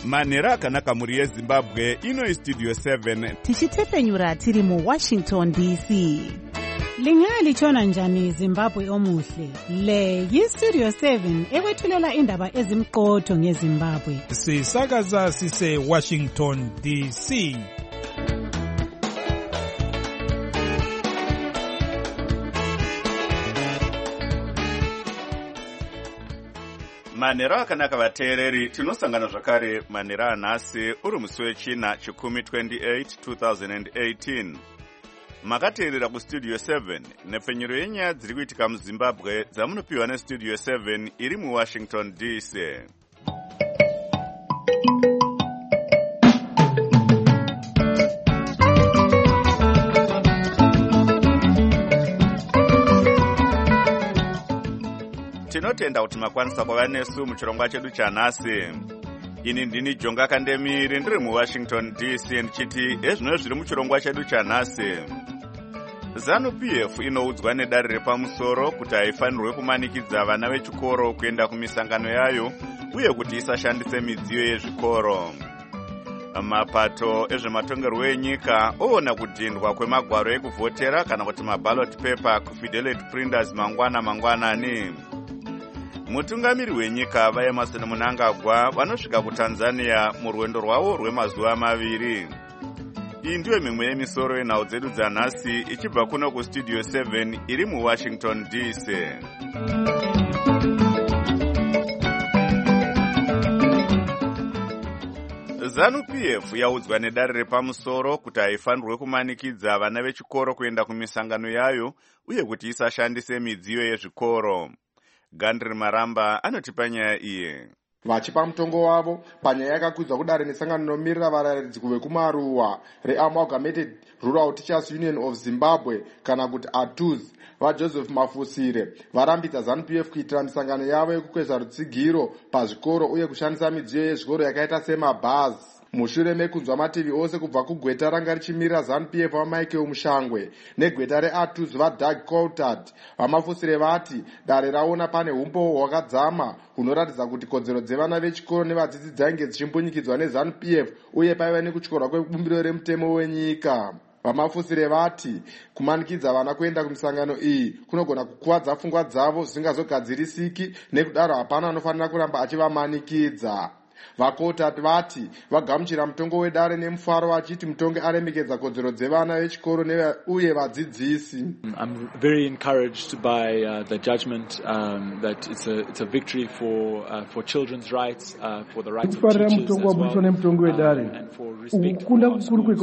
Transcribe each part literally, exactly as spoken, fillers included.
manhero akanaka muri yezimbabwe. Ino istudio seven tichitefenyura tiri mu Washington D C. Lingalitshona njani Zimbabwe omuhle? Le yistudio seven ekwethulela indaba ezimqotho ngeZimbabwe. Sisakaza sise Washington D C. manhero akanaka vateereri, tinosangana zvakare manhero anhasi uri musi wechina chikumi twenty-eight twenty eighteen. Makateerera kustudio seven nepfenyuro yenyaya dziri kuitika muZimbabwe dzamunopiwa nestudio seven iri muWashington D C. Tinotenda kuti makwanisa kuva nesu muchirongwa chedu chanhasi. Ini ndini Jonga Kandemiri ndiri muWashington D C ndichiti ezvino zviri muchirongwa chedu chanhasi. ZANU-P F inoudzwa nedare repamusoro kuti haifanirwe kumanikidza vana vechikoro kuenda kumisangano yayo uye kuti isashandise midziyo yezvikoro. Mapato ezvematongerwo enyika oona kudhindwa kwemagwaro ekuvhotera kana kuti maballot paper kuFidelity Printers mangwana mangwanani. Mutungamiri wenyika vaEmmerson Mnangagwa vanosvika kuTanzania murwendo rwavo rwemazuva maviri. Iyi ndiyo mimwe yemisoro yenhau dzedu dzanhasi ichibva kuno kustudio seven iri muWashington D C. ZANU-P F yaudzwa nedare repamusoro kuti haifanirwe kumanikidza vana vechikoro kuenda kumisangano yayo uye kuti isashandise midziyo yezvikoro. Gandri Maramba anotipa nyaya iye. Vachipa mutongo wavo panyaya yakakwidza kudare nesangano inomirira varayiridzi kuve kumaruwa reAmalgamated Rural Teachers Union of Zimbabwe kana kuti A T U Z vaJoseph Mafusire varambidza ZANU-P F kuitira misangano yavo yekukwezva rutsigiro pazvikoro uye kushandisa midziyo yezvikoro yakaita semabhazi. Mushure mekunzwa mativi ose kubva kugweta ranga richimirira ZANU-P F vaMichael Mushangwe negweta reA T U Z vaDoug Coulthard vamafusire vati dare raona pane umpo hwakadzama hunoratidza kuti kodzero dzevana vechikoro nevadzidzi dzainge dzichimbunyikidzwa neZANU-P F uye paiva nekutyorwa kwebumbiro remutemo wenyika. Vamafusire vati kumanikidza vana kuenda kumisangano iyi kunogona kukuvadza pfungwa dzavo zvisingazogadzirisiki nekudaro hapana anofanira kuramba achivamanikidza. VaCoulthard vati vagamuchira mutongo wedare nemufaro vachiti mutongo aremekedza kodzero dzevana vechikoro uye vadzidzisi. I'm very encouraged by uh, the judgment um, that it's a it's a victory for uh, for children's rights, uh, for the rights of teachers as well, um, and for respect for our schools,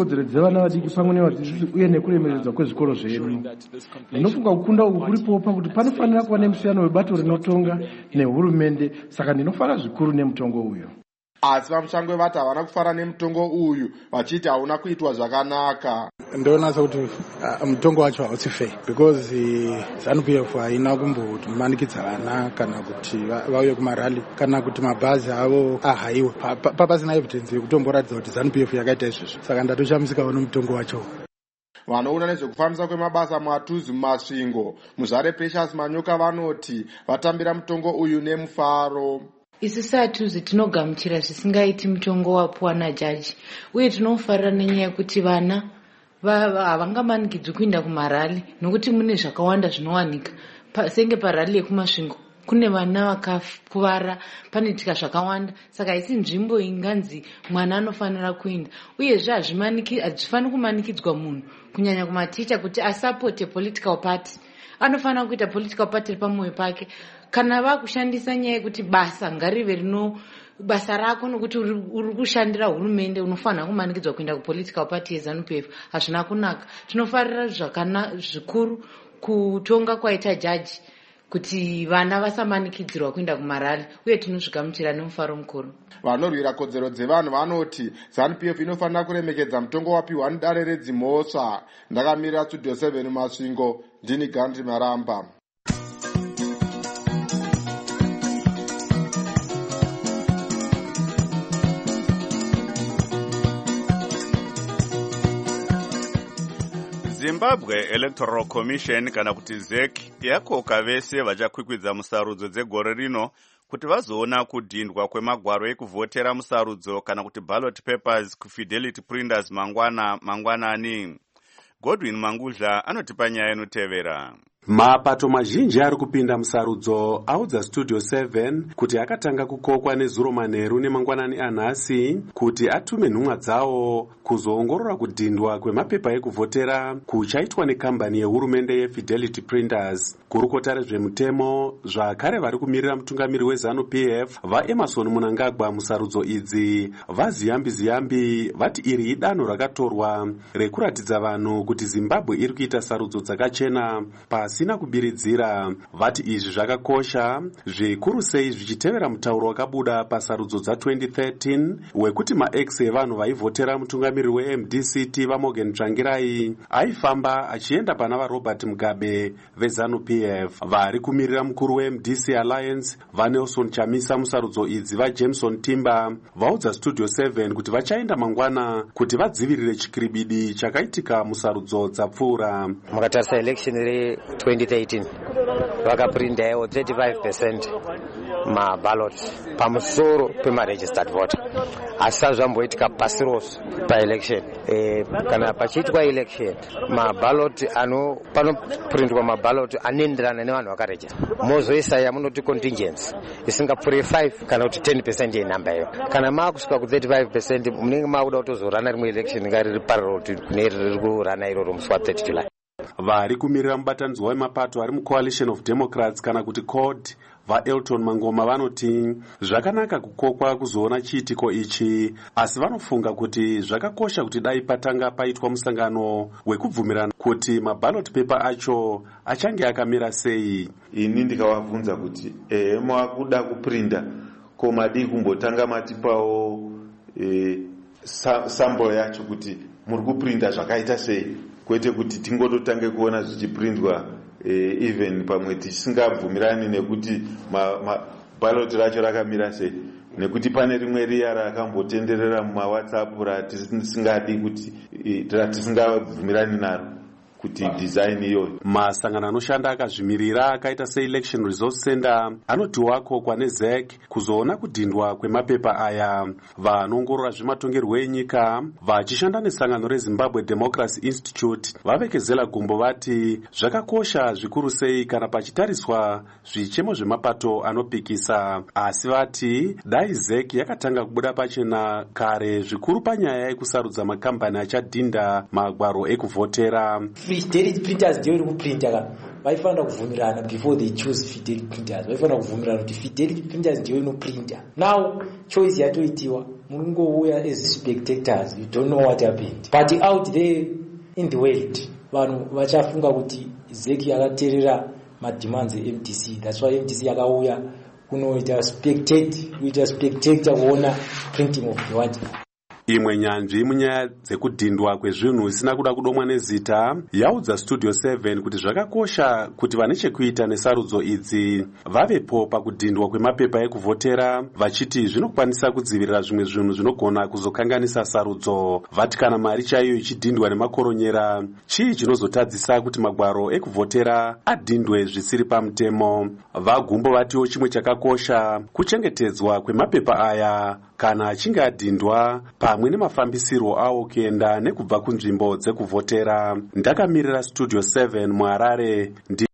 uye nekuremeredzwa kwezvikoro zvedu. Ndinofunga kukunda uku kuripo pakuti panofanira kuva nemusiyano webato rinotonga nehurumende, saka ndinofara zvikuru nemutongo uyu. Asi vaMushangwe vati havana kufara nemutongo uyu vachiti hauna kuitwa zvakanaka. Ndoona kuti uh, mutongo wacho hausi fair because ZANU-P F haina kumbomanikidza vana kana kuti vauye kumarali kana kuti mabhazi avo ahaiwe papasina evidence yekutomboratidza kuti ZANU-P F yakaita izvozvo, saka ndatoshamisikawo nomutongo wacho. Vanoona nezvekufambisa kwemabasa muA T U Z mumasvingo muzvare Precious Manyoka vanoti vatambira mutongo uyu nemufaro. Isi A T U Z tinogamuchira zvisingaiti mutongo wapuwa najaji uye tinofarira nenyaya yekuti vana havangamanikidzwi kuenda kumarali nokuti mune zvakawanda zvinowanika senge parali yekumasvingo kune vana vakakuvara panoitika zvakawanda, saka isi nzvimbo inganzi mwana anofanira kuenda uyezve hazvifaniri kumanikidzwa munhu kunyanya kumaticha kuti asapote political party. Anofanira kuita political party pamwoyo pake kana vakushandisa nyaya yekuti basa ngarive rino basa rako nokuti uri kushandira hurumende unofanira kumanikidzwa kuenda kupolitical party yeZANU-P F. Hazvina kunaka. Tinofarira zvakana zvikuru kutonga kwaita jaji kuti vana vasamanikidzirwa kuenda kumarali uye tinozvigamuchira nemufaro mukuru. Vanorwira kodzero dzevanhu vanoti ZANU-P F inofanira kuremekedza mutongo wapiwa nedare redzimhosva. Ndakamirira studio seven Masvingo, ndini Gandhi Maramba. Zimbabwe Electoral Commission kana kuti Z E C yakoka vese vachakwikwidza musarudzo dzegore rino kuti vazoona kudhindwa kwemagwaro ekuvhotera musarudzo kana kuti ballot papers kufidelity printers mangwana mangwanani. Godwin Mangudla anotipa nyaya inotevera. Mapato mazhinji ari kupinda musarudzo audza Studio seven kuti akatanga kukokwa nezuro manheru nemangwanani anhasi kuti atume nhumwa dzawo kuzoongorora kudhindwa kwemapepa ekuvhotera kuchaitwa nekambani yehurumende yeFidelity Printers. Kurukota rezvemutemo zvakare vari kumirira mutungamiri weZanu P F vaEmerson Mnangagwa musarudzo idzi vaziyambi ziyambi vati iri idanho rakatorwa rekuratidza vanhu kuti Zimbabwe iri kuita sarudzo dzakachena pasina kubiridzira. Vati izvi zvakakosha zvikuru sei zvichitevera mutauro wakabuda pasarudzo dza twenty thirteen wekuti maex evanhu vaivhotera mutungamiri weM D C T vaMorgan Tsvangirai aifamba achienda pana vaRobert Mugabe veZanu P F. Vari kumirira mukuru weM D C Alliance vaNelson Chamisa musarudzo idzi vaJameson Timber vaudza Studio seven kuti vachaenda mangwana kuti vadzivirire chikiribidi chakaitika musarudzo dzapfuura. Mukatarisa election re twenty thirteen vakaprindawo thirty-five percent maballot pamusoro pemaregistered voter, asi sazvamboitika pasi rose paelection. E, kana pachiitwa election maballot ano panoprindwa maballot anoenderana nevanhu vakarejista, mozoisa yamunoti contingents isingapfuuri five kana kuti ten percent yenhamba iyo. Kana maakusvika ku thirty-five percent munenge maakuda kutozorana rimwe election nga riri parallel kune riri kurana iroro musi wa thirty July. Vari kumirira mubatanidzwa wemapato ari muCoalition of Democrats kana kuti C O D vaElton Mangoma vanoti zvakanaka kukokwa kuzoona chiitiko ichi, asi vanofunga kuti zvakakosha kuti dai patanga paitwa musangano wekubvumirana kuti maballot paper acho achange akamira sei. Ini ndikavabvunza kuti ehe mwakuda kuprinda ko madi kumbotanga matipawo e, sample yacho kuti muri kuprinda zvakaita sei, kwete kuti tingototange kuona zvichiprindwa eh, even pamwe tisingabvumirani nekuti ballot racho rakamira sei, nekuti pane rimwe riya rakambotenderera mumawhatsapp ratisingadi kuti ratisingabvumirani naro kuti design iyo. Masangano anoshanda akazvimirira akaita seElection Resource Center anoti wako kwane Z E C kuzoona kudhindwa kwemapepa aya. Vanoongorora zvematongerwo enyika vachishanda nesangano reZimbabwe Democracy Institute vavekezela gumbo vati zvakakosha zvikuru sei kana pachitariswa zvichemo zvemapato anopikisa, asi vati dai Z E C yakatanga kubuda pachena kare zvikuru panyaya yekusarudza makambani achadhinda magwaro ekuvhotera. Fidelity printers ndio iri kuprinta, vaifanira kuvhumirana before they choose Fidelity printers, vaifanira kuvhumirana kuti Fidelity printers ndio inoprinta. Now choice yatoitiwa, munongouya as spectators, you don't know what happened, but out there in the world vanhu vachafunga kuti Z E C yakateerera mademands eM D C, that's why M D C yakauya kunoita spectate, kuita spectator kuona printing of the white. Imwe nyanzvi munyaya dzekudhindwa kwezvinhu isina kuda kudomwa nezita yaudza Studio seven kuti zvakakosha kuti vane chekuita nesarudzo idzi vavepo pakudhindwa kwemapepa ekuvhotera, vachiti zvinokwanisa kudzivirira zvimwe zvinhu zvinogona kuzokanganisa sarudzo. Vati kana mari chaiyo ichidhindwa nemakoronyera, chii chinozotadzisa kuti magwaro ekuvhotera adhindwe zvisiri pamutemo. Vagumbo vatiwo chimwe chakakosha kuchengetedzwa kwemapepa aya kana achinge adhindwa pamwe nemafambisirwo awo kuenda nekubva kunzvimbo dzekuvhotera. Ndakamirira Studio seven muHarare ndi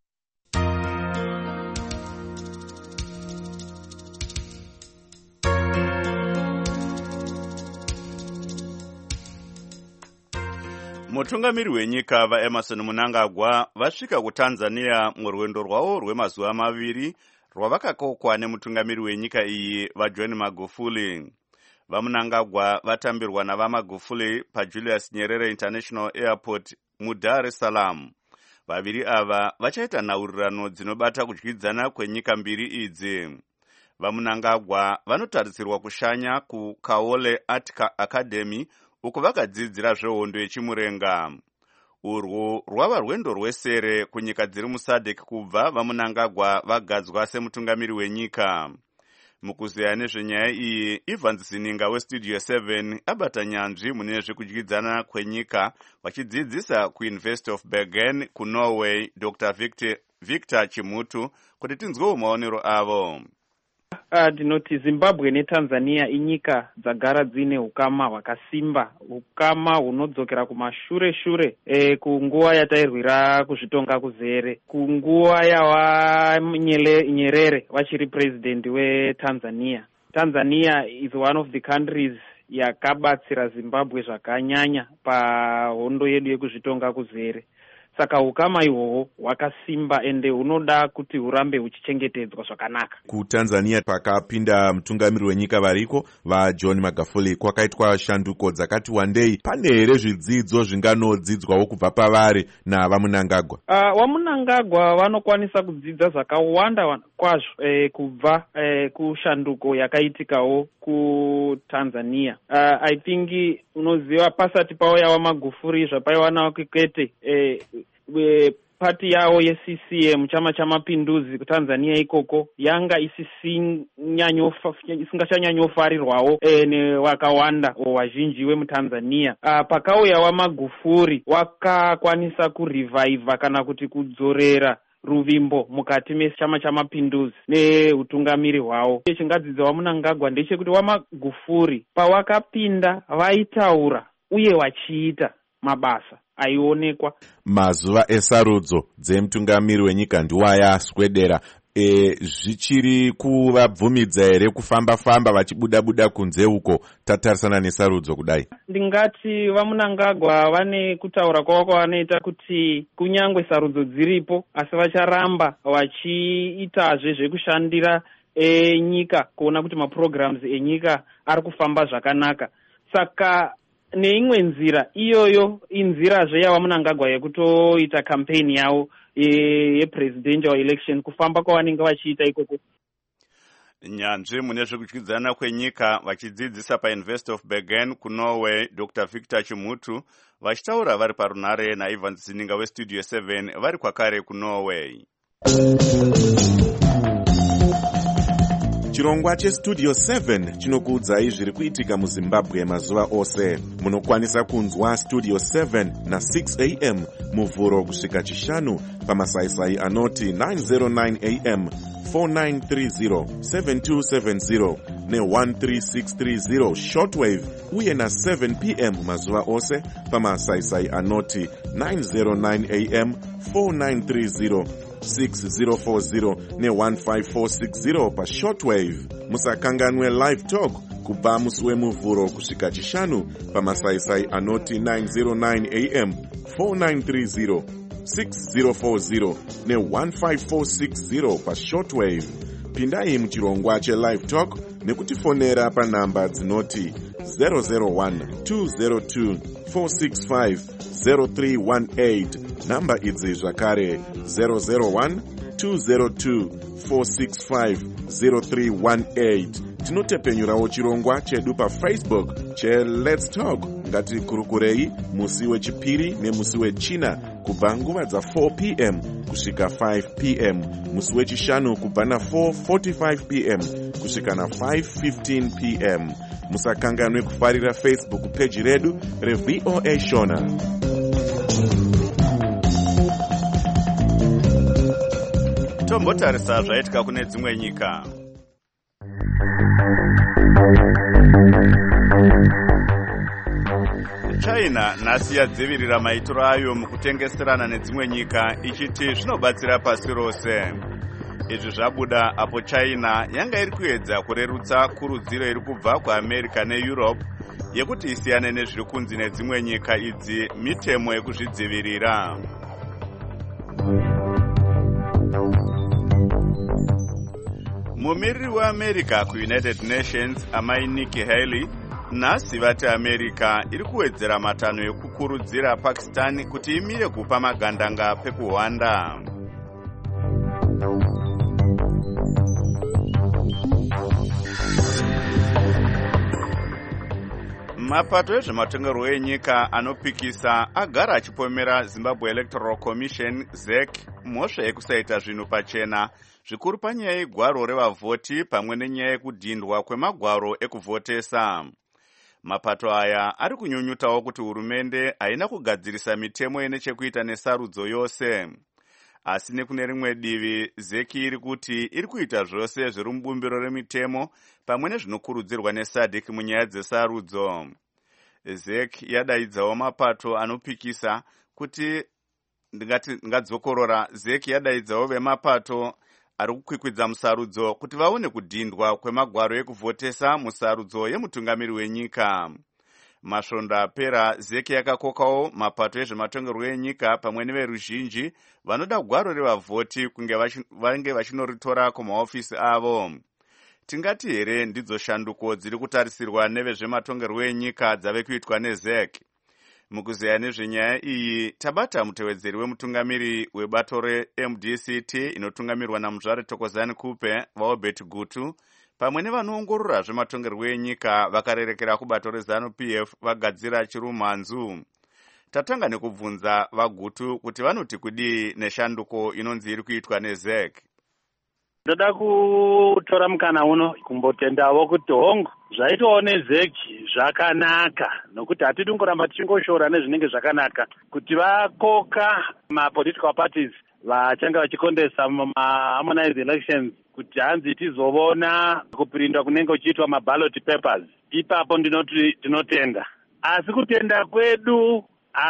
Mutungamiri wenyika vaEmerson Mnangagwa vasvika kuTanzania murwendo rwavo rwemazuva maviri rwavakakokwa nemutungamiri wenyika iyi vaJohn Magufuli. VaMnangagwa vatambirwa navaMagufuli paJulius Nyerere International Airport muDar es Salaam. Vaviri ava vachaita nhaurirano dzinobata kudyidzana kwenyika mbiri idzi. VaMnangagwa vanotarisirwa kushanya kuKaole Art Academy uko vakadzidzira zvehondo yechimurenga. Urwu rwava rwendo rwesere kunyika dziri muSADC kubva vaMnangagwa vagadzwa semutungamiri wenyika. Mukuzeya nezvenyaya iyi, Evans Zininga weStudio seven abata nyanzvi mune zvekudyidzana kwenyika vachidzidzisa kuUniversity of Bergen kuNorway Doctor Victor, Victor Chimutu kuti tinzwewo maonero avo. Ndinoti uh, Zimbabwe neTanzania inyika dzagara dzine ukama hwakasimba, ukama hunodzokera kumashure shure e, kunguva yatairwira kuzvitonga kuzere, kunguva yawa Nyerere vachiri president weTanzania. Tanzania is one of the countries yakabatsira Zimbabwe zvakanyanya pahondo yedu yekuzvitonga kuzere. Saka ukama ihwohwo hwakasimba ende hunoda kuti hurambe huchichengetedzwa zvakanaka. KuTanzania pakapinda mutungamiri wenyika variko vaJohn Magufuli, kwakaitwa shanduko dzakati wandei. Pane here zvidzidzo zvinganodzidzwawo kubva pavari navaMnangagwa? Uh, vaMnangagwa vanokwanisa kudzidza zvakawanda kwazvo eh, kubva eh, kushanduko yakaitika kuTanzania. Uh, I think unoziva pasati pavo yava Magufuli zvapaiva nawo Kikwete eh, we pati yao ye-C C M chama cha mapinduzi kuTanzania ikoko yanga isingachanyanyofarirwawo e, nevakawanda wazhinji wemuTanzania. Uh, pakauya waMagufuli wakakwanisa kurivaiva kana kuti kudzorera ruvimbo mukati mechama chamapinduzi neutungamiri hwavo. Chingadzidzo vaMnangagwa ndechekuti waMagufuli pawakapinda vaitaura uye vachiita mabasa aionekwa. Mazuva esarudzo dzemutungamiri wenyika ndiwayaswedera. E, zvichiri kuvabvumidza here kufamba famba vachibuda buda kunze uko tatarisana nesarudzo kudai? Ndingati vaMnangagwa vane kutaura kwavo kwavanoita kuti kunyangwe sarudzo dziripo asi vacharamba vachiitazve zvekushandira e, nyika kuona kuti maprograms enyika ari kufamba zvakanaka. Saka neimwe nzira iyoyo inzirazve yavaMnangagwa yekutoita campaign yavo yepresidential election, kufamba kwavanenge vachiita ikoko. Nyanzvi mune zvekudyidzana kwenyika vachidzidzisa paUniversity of Bergen kuNorway, Doctor Victor Chimutu vachitaura vari parunare naIvan Zininga weStudio seven vari kwakare kuNorway. Chirongwa cheStudio seven chinokuudzai zviri kuitika muZimbabwe mazuva ose. Munokwanisa kunzwa Studio seven na six a m muvhuro kusvika chishanu pamasaisai anoti nine oh nine a m, four nine three zero, seven two seven zero ne one three six three zero shortwave uye na seven p m mazuva ose pamasaisai anoti nine oh nine a m, four nine three zero, six zero four zero ne one five four six zero pa shortwave. Musakanganwe live talk kubva musi wemuvhuro kusvika chishanu pamasaisai anoti nine oh nine a m, four nine three zero, six zero four zero ne one five four six zero pa shortwave. Pindai muchirongwa che-live talk nekutifonera panhamba dzinoti zero zero one, two zero two, four six five, zero three one eight. Namba idzi zvakare zero zero one, two zero two, four six five, zero three one eight. Tinotepenyurawo chirongwa chedu paFacebook che-Let's Talk. Ngatikurukurei musi wechipiri nemusi wechina kubva nguva dza four p m kusvika five p m, musi wechishanu kubva na four forty-five p m kusvika na five fifteen p m. Musakanganwe kufarira Facebook page redu reV O A Shona. Tombotarisa zvaitika kune dzimwe nyika. China nhasi yadzivirira maitiro ayo mukutengeserana nedzimwe nyika ichiti zvinobatsira pasi rose. Izvi zvabuda apo China yanga iri kuedza kurerutsa kurudziro iri kubva kuAmerica neEurope yekuti isiyane nezviri kunzi nedzimwe nyika idzi mitemo yekuzvidzivirira. Mumiriri weAmerica kuUnited Nations amai Nikki Haley nhasi vati America iri kuwedzera matanho ekukurudzira Pakistan kuti imire kupa magandanga pekuhwanda. Mapato ezvematongerwo enyika anopikisa agara achipomera Zimbabwe Electoral Commission Z E C mhosva yekusaita zvinhu pachena zvikuru panyaya yegwaro revavhoti pamwe nenyaya yekudhindwa kwemagwaro ekuvhotesa. Mapato aya ari kunyunyutawo kuti hurumende haina kugadzirisa mitemo ine chekuita nesarudzo yose. asi nekune rimwe divi zeki iri kuti iri kuita zvose zviri mubumbiro remitemo pamwe nezvinokurudzirwa nesadc munyaya dzesarudzo. zek yadaidzawo mapato anopikisa kuti ndingati ngadzokorora zek yadaidzawo vemapato ari kukwikwidza musarudzo kuti vaone kudhindwa kwemagwaro ekuvhotesa musarudzo yemutungamiri wenyika. Masvondo apera zeki yakakokawo mapato ezvematongerwo enyika pamwe neveruzhinji vanoda gwaro revavhoti kunge vange vachinoritora kumaofisi avo. Tingati here ndidzo shanduko dziri kutarisirwa nevezvematongerwo enyika dzave kuitwa nezek. Mukuzeya nezvenyaya iyi tabata mutevedzeri wemutungamiri webato re-M D C T inotungamirwa namuzvare Thokozani Kupe vaObert Gutu pamwe nevanoongorora zvematongerwo enyika vakarerekera kubato reZanu P F vagadzira chirumhanzu. Tatanga nekubvunza vaGutu kuti vanoti kudii neshanduko inonzi iri kuitwa nezek. Ndoda kutora mukana uno kumbotendawo kuti hongu zvaitawo nezeki zvakanaka, nokuti hatidi kungoramba tichingoshora nezvinenge zvakanaka kuti vakoka mapolitical parties vachange vachikondesa mumaharmonized elections kuti hanzi tizovona kupirindwa kunenge kuchiitwa maballot papers. Ipapo ndinoti tinotenda, asi kutenda kwedu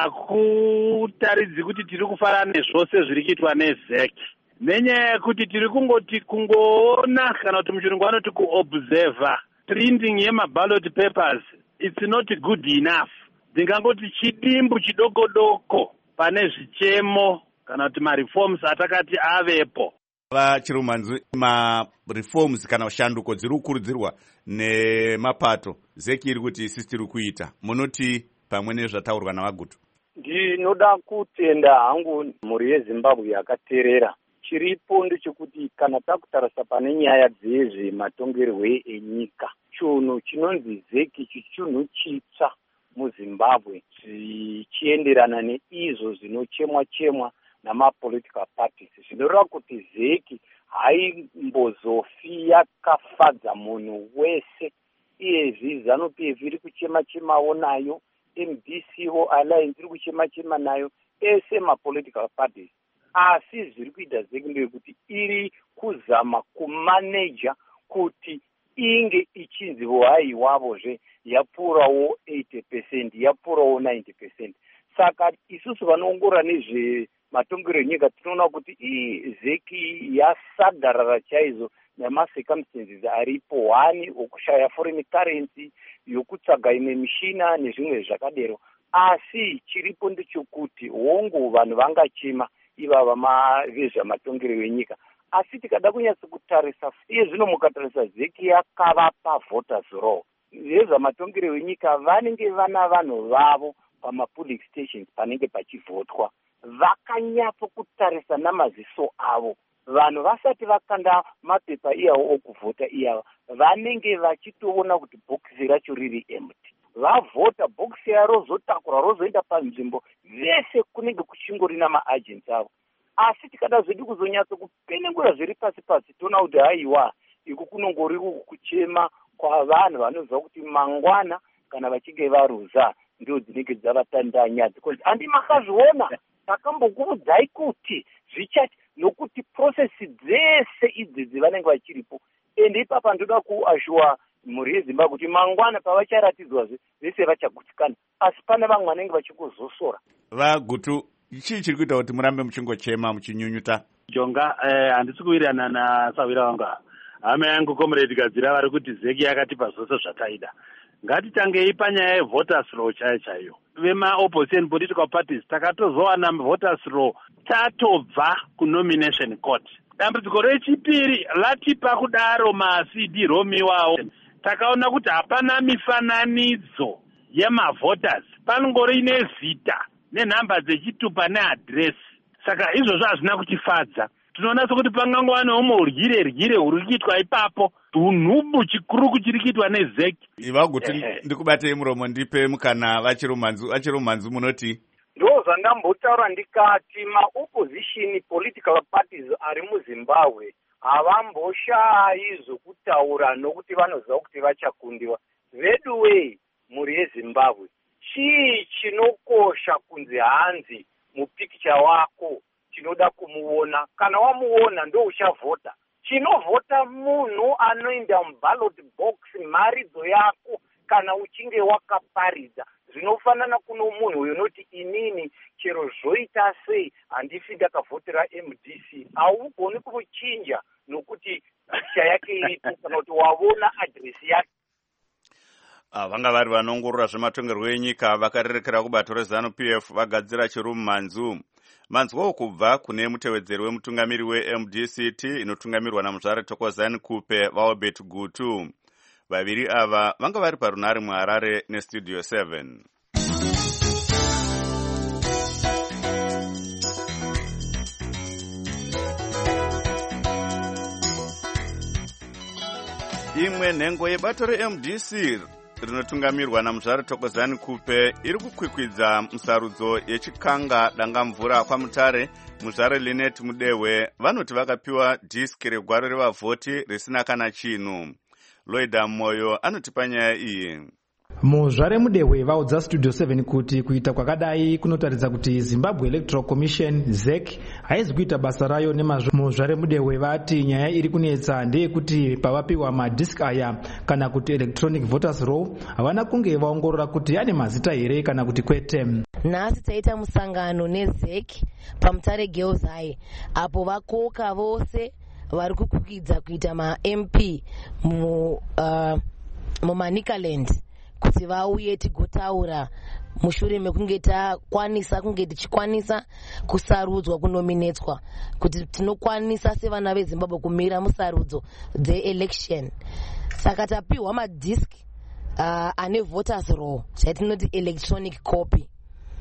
hakutaridzi kuti tiri kufara nezvose zviri kuitwa nezeki, nenyaya yekuti tiri kungoti kungoona kana kuti muchirungu vanoti kuobserva printing yemaballot papers it's not good enough. Ndingangoti chidimbu chidoko-doko pane zvichemo kana kuti mareforms atakati avepo. Vachirumhanzu mareforms kana shanduko dziri kukurudzirwa nemapato zeki iri kuti isi tiri kuita, munoti pamwe nezvataurwa navaGutu? Ndinoda kutenda hangu mhuri yeZimbabwe yakaterera. Chiripo ndechekuti kana takutarisa pane nyaya dzezvematongerwo enyika, chunhu chinonzi zeki chichinhu chitsva muZimbabwe zvichienderana neizvo zvinochemwa chemwa namapolitical parties, zvinoreva kuti zeki haimbozofi yakafadza munhu wese. Iyezvi Zanu P F iri kuchema chemawo nayo, M D C O Alliance iri kuchema chema nayo, ese mapolitical parties. Asi zviri kuita zeki ndeyekuti iri kuzama kumaneja kuti inge ichinziwo haiwavozve yapfuurawo eighty percent, yapfuurawo ninety percent. Saka isusu vanoongorora nezvematongero enyika tinoona kuti ii zeki yasagarara chaizvo nemacircumstances aripo, hani okushaya foreign currency, yokutsvaga imwe mishina nezvimwe zvakadero. Asi chiripo ndechekuti hongu vanhu vangachema ivava vezvamatongero enyika, asi tikada kunyatsa kutarisa iye zvino mukatarisa zeki yakavapa voters roll. Vezvamatongero enyika vanenge vana vanhu vavo pamapolic stations panenge pachivhotwa, vakanyatso kutarisa namaziso avo. Vanhu vasati vakanda mapepa iyawo okuvhota iyava vanenge vachitoona kuti bhokisi racho riri empty. Vavhota bhokisi yaro rozotakura rozoenda panzvimbo, vese kunenge kuchingorina maagents avo. Asi tikada zvedu kuzonyatso kupenengura zviri pasi pasi toona kuti haiwa iku kunongori kuchema kwa vanhu vanoziva kuti mangwana kana vachinge varuza ndio dzinenge dzavatandanya. Handi makazviona takambokuudzai kuti zvichati nokuti prosesi dzese idzi dzevanenge vachiripo, ende ipapa ndoda kuashua mhuri yeZimbabwe kuti mangwana pavacharatidzwazve vese vachagutsikana, asi pane vamwe vanenge vachikuzosora. VaGutu, chii chiri kuita kuti murambe muchingochema muchinyunyuta? Jonga, eh, handisi kuwirirana nasawira wanga. Hama yangu comrade Gadzira vari kuti zeki yakatipa zvose zvataida. Ngatitangei panyaya yevoters law chaiyo chaiyo. Vema opposition political parties takatozowana voters law tatobva kunomination court. Dambudziko rechipiri latipa kudaro ma-C D romiwawo. Takaona kuti hapana mifananidzo yemavoters, panongori nezita nenhamba dzechitupa neadhiresi. Saka izvozvo hazvina kutifadza. Tinoona sokuti pangangova neumwe uryire ryire huri kuitwa ipapo, hunhubu chikuru kuchiri kuitwa nezeki. VaGutu, ndikubatei muromo ndipe mukana vachirumhanzu, vachirumhanzu munoti? Ndo zvandambotaura ndikati ma-opposition political parties ari muZimbabwe havamboshayi zvokutaura nokuti vanoziva kuti vachakundiwa. Veduwei mhuri yeZimbabwe, chii chinokosha kunzi hanzi mupikicha wako tinoda kumuona. Kana wamuona ndo uchavhota. Chinovhota munhu anoenda muballot box maridzo yako kana uchinge wakaparidza. Zvinofanana kuno munhu unoti inini chero zvoita sei handifi ndakavhotera M D C. Haugoni kuchinja nokuti picha yake iripo kana kuti wavona adresi yake. Vanga vari vanongorora zvematongerwo enyika vakarerekera kubato rezanu P F vagadzira chirumu manzu. Manzwo kubva kune mutevedzeri wemutungamiri we-M D C T inotungamirwa naMuzvare Thokozani Kupe vaObert Gutu. Vaviri ava vanga vari parunare muHarare neStudio seven. Imwe nhengo yebato re-M D C rinotungamirwa naMuzvare Thokozani Kupe iri kukwikwidza musarudzo yechikanga dangamvura kwaMutare. Muzvare Linet Mudewe vanoti vakapiwa dhiski regwaro revavhoti risina kana chinhu. Loida Moyo anotipa nyaya iyi. Muzvare Mudewe vaudza Studio seven kuti kuita kwakadai kunotaridza kuti Zimbabwe Electoral Commission Z E C haizi kuita basa rayo nemazvo. Muzvare Mudewe vati nyaya iri kunetsa ndeyekuti pavapiwa madhiski aya kana kuti electronic voters roll havana kunge vaongorora kuti ane mazita here kana kuti kwete. Nhasi taita musangano neZ E C paMutare Girls High apo vakoka vose vari kukwikidza kuita ma-M P mu uh, muManicaland kuti vauye tigotaura mushure mekunge takwanisa kunge tichikwanisa kusarudzwa kunominetswa kuti tinokwanisa sevana veZimbabwe kumira musarudzo dzeelection. Saka tapiwa madhiski uh, ane voters roll zvatinoti electronic copy.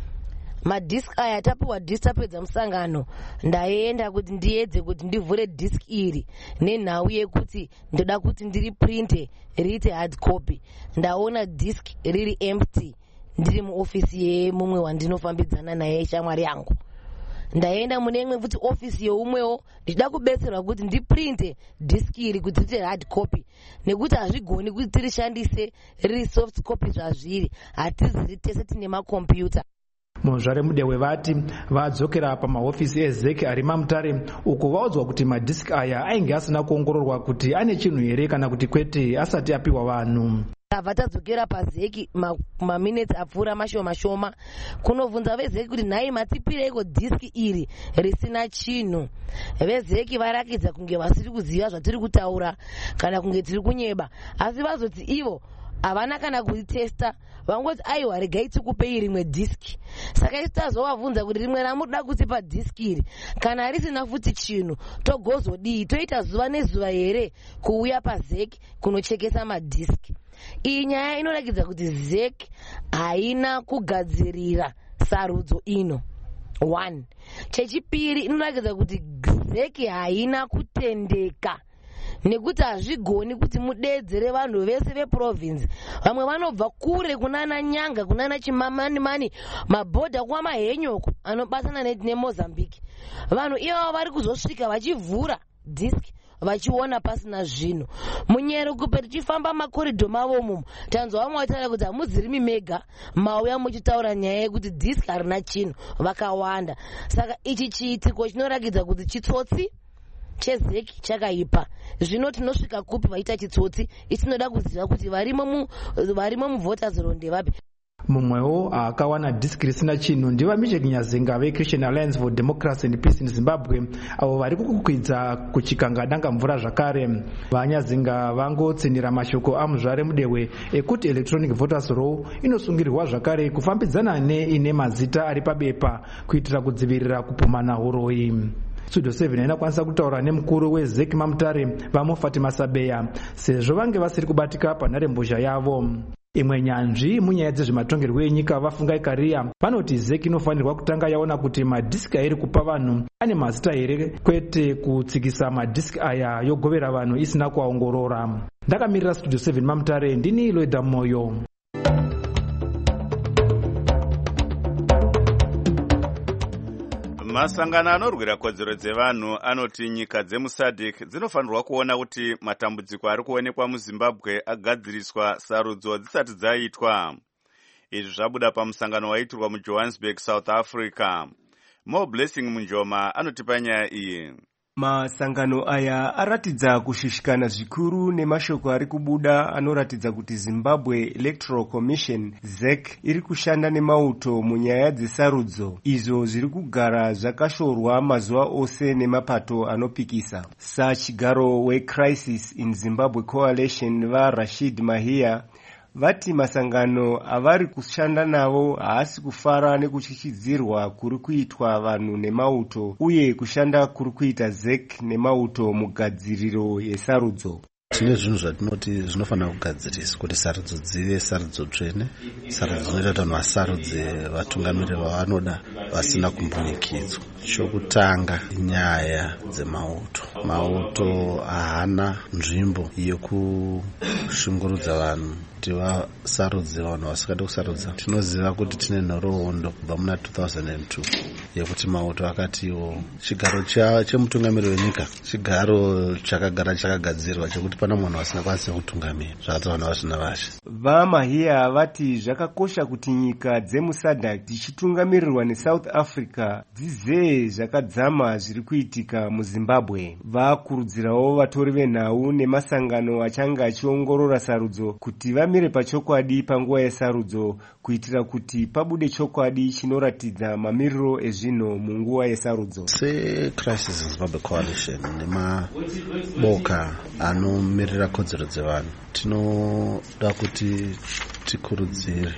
Madhiski aya tapiwa dhiski tapedza musangano ndaenda kuti ndiedze kuti ndivhure dhiski iri nenhau yekuti ndoda kuti ndiri printe riite hard copy. Ndaona dhiski riri empty ndiri muofisi yemumwe wandinofambidzana naye shamwari yangu. Ndaenda mune imwe futi ofisi yeumwewo ndichida kubetserwa kuti ndiprinte dhiski iri kuti riite hard copy nekuti hazvigoni kuti tirishandise riri soft copy zvazviri, hatiziri tese tine makombiyuta. Muzvare Mudewe vati vadzokera pamahofisi eZ E C ari maMutare uko vaudzwa kuti madhiski aya ainge asina kuongororwa kuti ane chinhu here kana kuti kwete asati apiwa vanhu. Tabva tadzokera paZ E C maminitsi apfuura mashoma shoma kunovhunza veZ E C kuti nhai matipireiko dhiski iri risina chinhu. VeZ E C varakidza kunge vasiri kuziva zvatiri kutaura kana kunge tiri kunyeba, asi vazoti ivo havana kana kuitesta, vangoti aiwa regai tikupei rimwe dhiski. Saka isi tazovabvunza kuti rimwe ramuda kutipa dhiski iri kana risina futi chinhu togozodii, toita zuva nezuva here kuuya paZ E C kunochekesa madhiski. Iyi nyaya inorakidza kuti Z E C haina kugadzirira sarudzo ino. One. Chechipiri inorakidza kuti Z E C haina kutendeka nekuti hazvigoni kuti mudedzere vanhu vese veprovince. Vamwe vanobva kure kunana Nyanga, kunana Chimamanimani, mabhodha kwamahenyoko anobatana neMozambique. Vanhu ivavo vari kuzosvika vachivhura dhiski vachiona pasina zvinhu. Munyero kupe tichifamba makoridho mavo mumo tanzwa vamwe vataura kuti hamuziri mimega mauya muchitaura nyaya yekuti dhiski harina chinhu vakawanda. Saka ichi chiitiko chinorakidza kuti chitsotsi cheZ E C chakaipa. Zvino tinosvika kupi vaita chitsotsi? Itinoda kuziva kuti varimo mu varimo muvoters roll ndevapi. Mumwewo akawana dhiski risina chinhu ndiva Meshek Nyazinga veChristian Alliance for Democracy and Peace in Zimbabwe avo vari kukwidza kuchikanga dangamvura zvakare. VaNyazinga vangotsinira mashoko aMuzvare Mudewe ekuti electronic voters roll inosungirwa zvakare kufambidzana neine mazita ari pabepa kuitira kudzivirira kupumana huroi. Studio seven inakwanisa kutaura nemukuru weZ E C maMutare vaMofatima Sabeya sezvo vange vasiri kubatika panharembozha yavo. Imwe nyanzvi munyaya dzezvematongerwo enyika vafungai Kariya vanoti Z E C inofanirwa kutanga yaona kuti madhiski airi kupa vanhu ane mazita here kwete kutsikisa madhiski aya yogovera vanhu isina kuaongorora. Ndakamirira Studio seven maMutare ndini Loida Moyo. Masangano anorwira kodzero dzevanhu anoti nyika dzemuSADC dzinofanirwa kuona kuti matambudziko ari kuonekwa muZimbabwe agadziriswa sarudzo dzisati dzaitwa. Izvi zvabuda pamusangano waitirwa muJohannesburg, South Africa. Mo Blessing Munjoma anotipa nyaya iyi. Masangano aya aratidza kushishikana zvikuru nemashoko ari kubuda anoratidza kuti Zimbabwe Electoral Commission Z E C iri kushanda nemauto munyaya dzesarudzo izvo zviri kugara zvakashorwa mazuva ose nemapato anopikisa. Sachigaro weCrisis in Zimbabwe Coalition vaRashid Mahia vati masangano avari kushanda navo haasi kufara nekuchichidzirwa kuri kuitwa vanhu nemauto uye kushanda kuri kuita Z E C nemauto mugadziriro yesarudzo. Tine zvinhu zvatinoti zvinofanira kugadziriswa kuti sarudzo dzive sarudzo tsvene, sarudzo dzinoita kuti vanhu vasarudze vatungamiri vavanoda vasina kumbunikidzwa. Chokutanga nyaya dzemauto. Mauto haana nzvimbo yekushungurudza vanhu kuti vasarudze vanhu vasikadi kusarudza. Tinoziva kuti tine nhoroondo kubva muna two thousand two yekuti mauto akatiwo chigaro chemutungamiri wenyika chigaro chakagara chakagadzirwa chekuti pana munhu asingakwanisi kutungamira zvakati vanhu vasina vashe. VaMahia vati zvakakosha kuti nyika dzemusadc dzichitungamirirwa neSouth Africa dzizeye zvakadzama zviri kuitika muZimbabwe. Vakurudzirawo vatori venhau nemasangano achanga achiongorora sarudzo kuti vamire pachokwadi panguva yesarudzo kuitira kuti pabude chokwadi chinoratidza mamiriro ezvinhu munguva yesarudzo. SeCrisis in Zimbabwe Coalition nemaboka anomirira kodzero dzevanhu tinoda kuti tikurudzire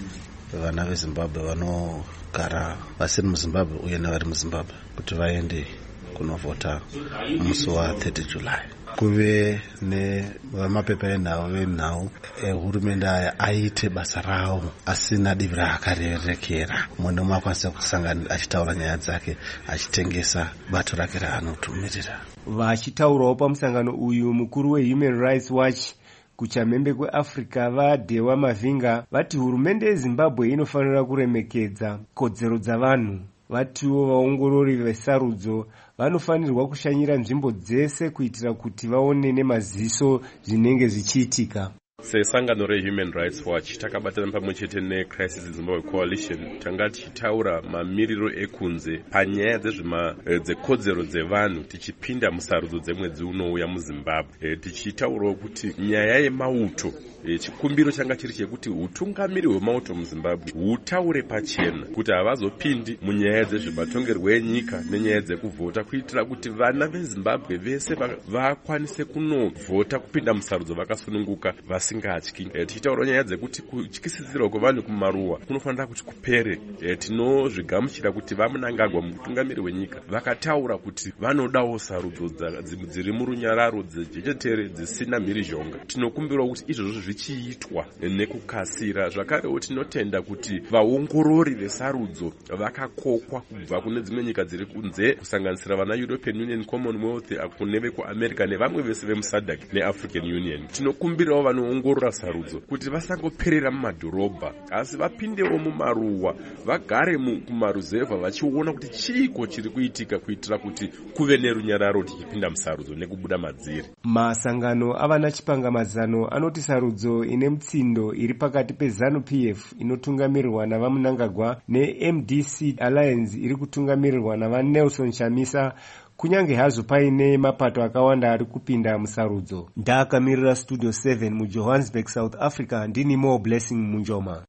vana veZimbabwe vanogara vasiri muZimbabwe uye nevari muZimbabwe kuti vaende kunovhota musi wa thirty July. Kuve nevamapepa enhau venhau ehurumende aya aite basa rawo asina divi raakarerekera. Mune makwanisa kusangana achitaura nyaya dzake achitengesa bato rake raanotumirira. Vachitaurawo pamusangano uyu mukuru weHuman Rights Watch kuchamhembe kweAfrica vaDewa Mavinga vati hurumende yeZimbabwe inofanira kuremekedza kodzero dzavanhu. Vatiwo vaongorori vesarudzo vanofanirwa kushanyira nzvimbo dzese kuitira kuti vaone nemaziso zvinenge zvichiitika. Sesangano reHuman Rights Watch takabatana pamwe chete neCrisis in Zimbabwe Coalition tanga tichitaura mamiriro ekunze panyaya dzezvima dzekodzero dzevanhu tichipinda musarudzo dzemwedzi unouya muZimbabwe. E, tichitaurawo kuti nyaya yemauto e, chikumbiro changa chiri chekuti utungamiri hwemauto muZimbabwe hutaure pachena kuti havazopindi munyaya dzezvematongerwo enyika nenyaya dzekuvhota kuitira kuti vana veZimbabwe vese vakwanise kunovhota kupinda musarudzo vakasununguka vasingatyi. E, tichitaura nyaya dzekuti kutyisidzirwa kwevanhu kumaruwa kunofanira kuti kupere. E, tinozvigamuchira kuti vaMnangagwa mutungamiri wenyika vakataura kuti vanodawo sarudzo dziri murunyararo dzejechetere dzisina mhirizhonga. Tinokumbira kuti izvozvo zvichiitwa nekukasira. Zvakarewo tinotenda kuti vaongorori vesarudzo vakakokwa kubva kune dzimwe nyika dziri kunze kusanganisira vana European Union, Commonwealth, kuneve kuAmerica nevamwe vese vemusadc neAfrican Union. Tinokumbirawo vanoongorora sarudzo kuti vasangoperera mumadhorobha asi vapindewo mumaruwa, vagare kumaruzevha vachiona kuti chiiko chiri kuitika kuitira kuti kuve nerunyararo tichipinda musarudzo nekubuda madziri. Masangano avana chipangamazano anoti sarudzo ine mutsindo iri pakati peZanu P F inotungamirirwa navaMnangagwa neM D C Alliance iri kutungamirirwa navaNelson Chamisa kunyange hazvo paine mapato akawanda ari kupinda musarudzo. Ndakamirira Studio seven muJohannesburg, South Africa. Ndini Mo Blessing Munjoma.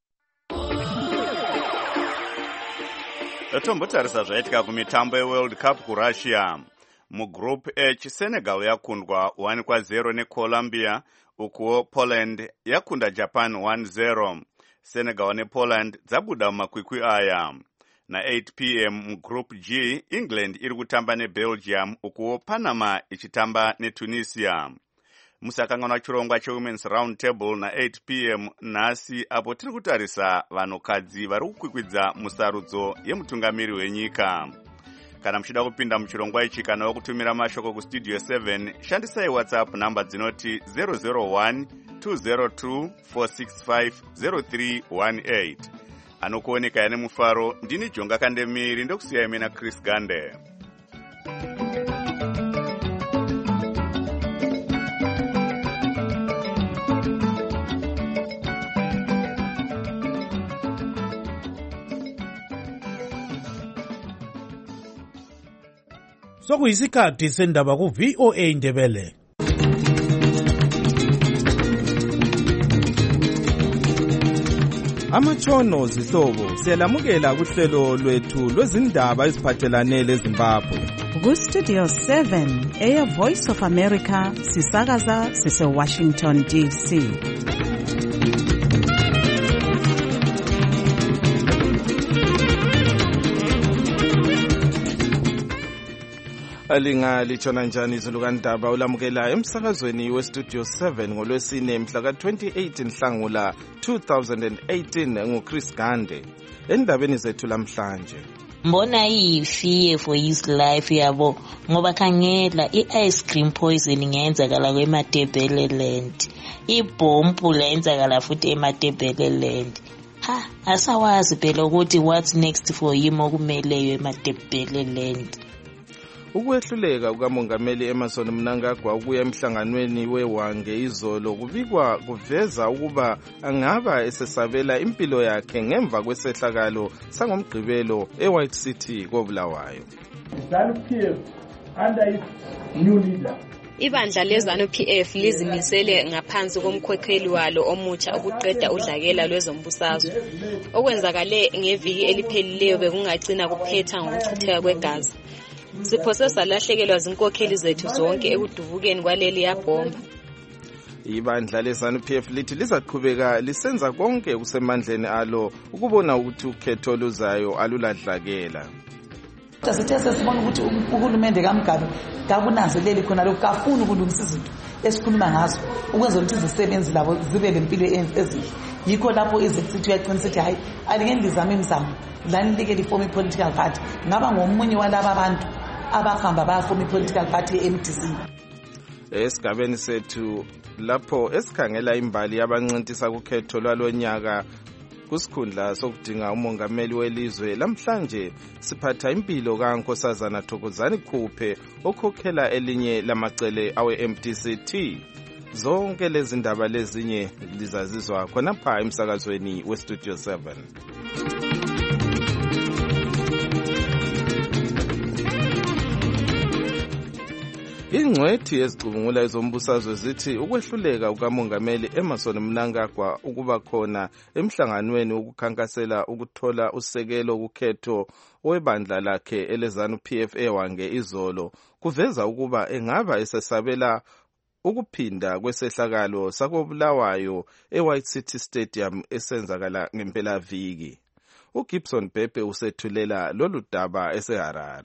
Tombotarisa zvaitika kumitambo yeWorld Cup kuRussia. Mugroup H Senegal yakundwa one kwa zero neColombia, ukuwo Poland yakunda Japan one zero. Senegal nePoland dzabuda mumakwikwi aya. Na eight p m mugroup G England iri kutamba neBelgium, ukuwo Panama ichitamba neTunisia. Musakanganwa chirongwa cheWomen's Round Table na eight p m nhasi apo tiri kutarisa vanhukadzi vari kukwikwidza musarudzo yemutungamiri wenyika. Kana muchida kupinda muchirongwa ichi kana wakutumira mashoko kustudio seven, shandisai WhatsApp namba dzinoti zero zero one two zero two four six five zero three one eight. Anokuoneka yane mufaro, ndini Jonga Kandemiri, ndokusiyai mina Chris Gande. sokuyisikhathi sendaba ku-V O A Ndebele. Amatshono zihlobo siyalamukela kuhlelo lwethu lwezindaba eziphathelane leZimbabwe. Ku-Studio seven, Air Voice of America, sisakaza sise-Washington D C. Alinga litshona njani izulu kandaba ulamukela emsakazweni we-Studio seven ngolwesine mhla ka-twenty-eight Nhlangula two thousand eighteen nguChris Gande. Endabeni zethu lamhlanje. Mbona iyifiye for his life yabo ngoba khangela i-ice cream poisoning yenzakala kweMatebele Land. Ibhombu lenzakala futhi eMatebele Land. Ha, asawazi phela ukuthi what's next for him okumeleyo eMatebele Land. Ukwehluleka kukamongameli Emmerson Mnangagwa ukuya emhlanganweni wewange izolo kubikwa kuveza ukuba angaba esesabela impilo yakhe ngemva kwesehlakalo sangomgqibelo eWhite City koBulawayo. ZANU-P F under its new leader. Ibandla leZANU-P F lizimisele ngaphansi komkhokheli walo omutsha ukuqeda udlakela lwezombusazwe. Okwenzakale ngeviki eliphelileyo bekungagcina kuphetha ngokuchitheka kwegazi. Siphose salahlekelwa zinkokheli zethu zonke ekudubukeni kwaleli yabhomba. Ibandla leZANU-P F lithi lizaqhubeka lisenza konke kusemandleni alo ukubona ukuthi ukhetho luzayo aluladlakela. Sithe sesibona ukuthi uhulumende kaMgabe kakunanzeleli khona lokho kafuna ukulungisa izinto esikhuluma ngazo ukwenza ukuthi izisebenzi labo zibe lempilo ezinhle. Yikho lapho izithi uyaqinisa ukuthi hayi alingeni lizame imizamo lani like liform i-political party ngaba ngomunye walaba abantu abahamba bayaform i-political party e-M D C. Esigabeni sethu lapho esikhangela imbali yabancintisa kukhetho lwalonyaka kusikhundla sokudinga umongameli welizwe lamhlanje siphatha impilo kaNkosazana Thokozani Khuphe okhokhela elinye lamacele awe-M D C T. Zonke lezi ndaba lezinye lizazizwa khonapha emsakazweni we-Studio seven. Ingcwethi ezicubungula ezombusazwe zithi ukwehluleka kukamongameli Emmerson Mnangagwa ukuba khona emhlanganweni ukukhankasela ukuthola usekelo kukhetho webandla lakhe eleZANU-P F ewange izolo kuveza ukuba engaba esesabela ukuphinda kwesehlakalo sakobulawayo eWhite City Stadium esenzakala ngempela viki. uGibson Bhebhe usethulela lolu daba eseHarare.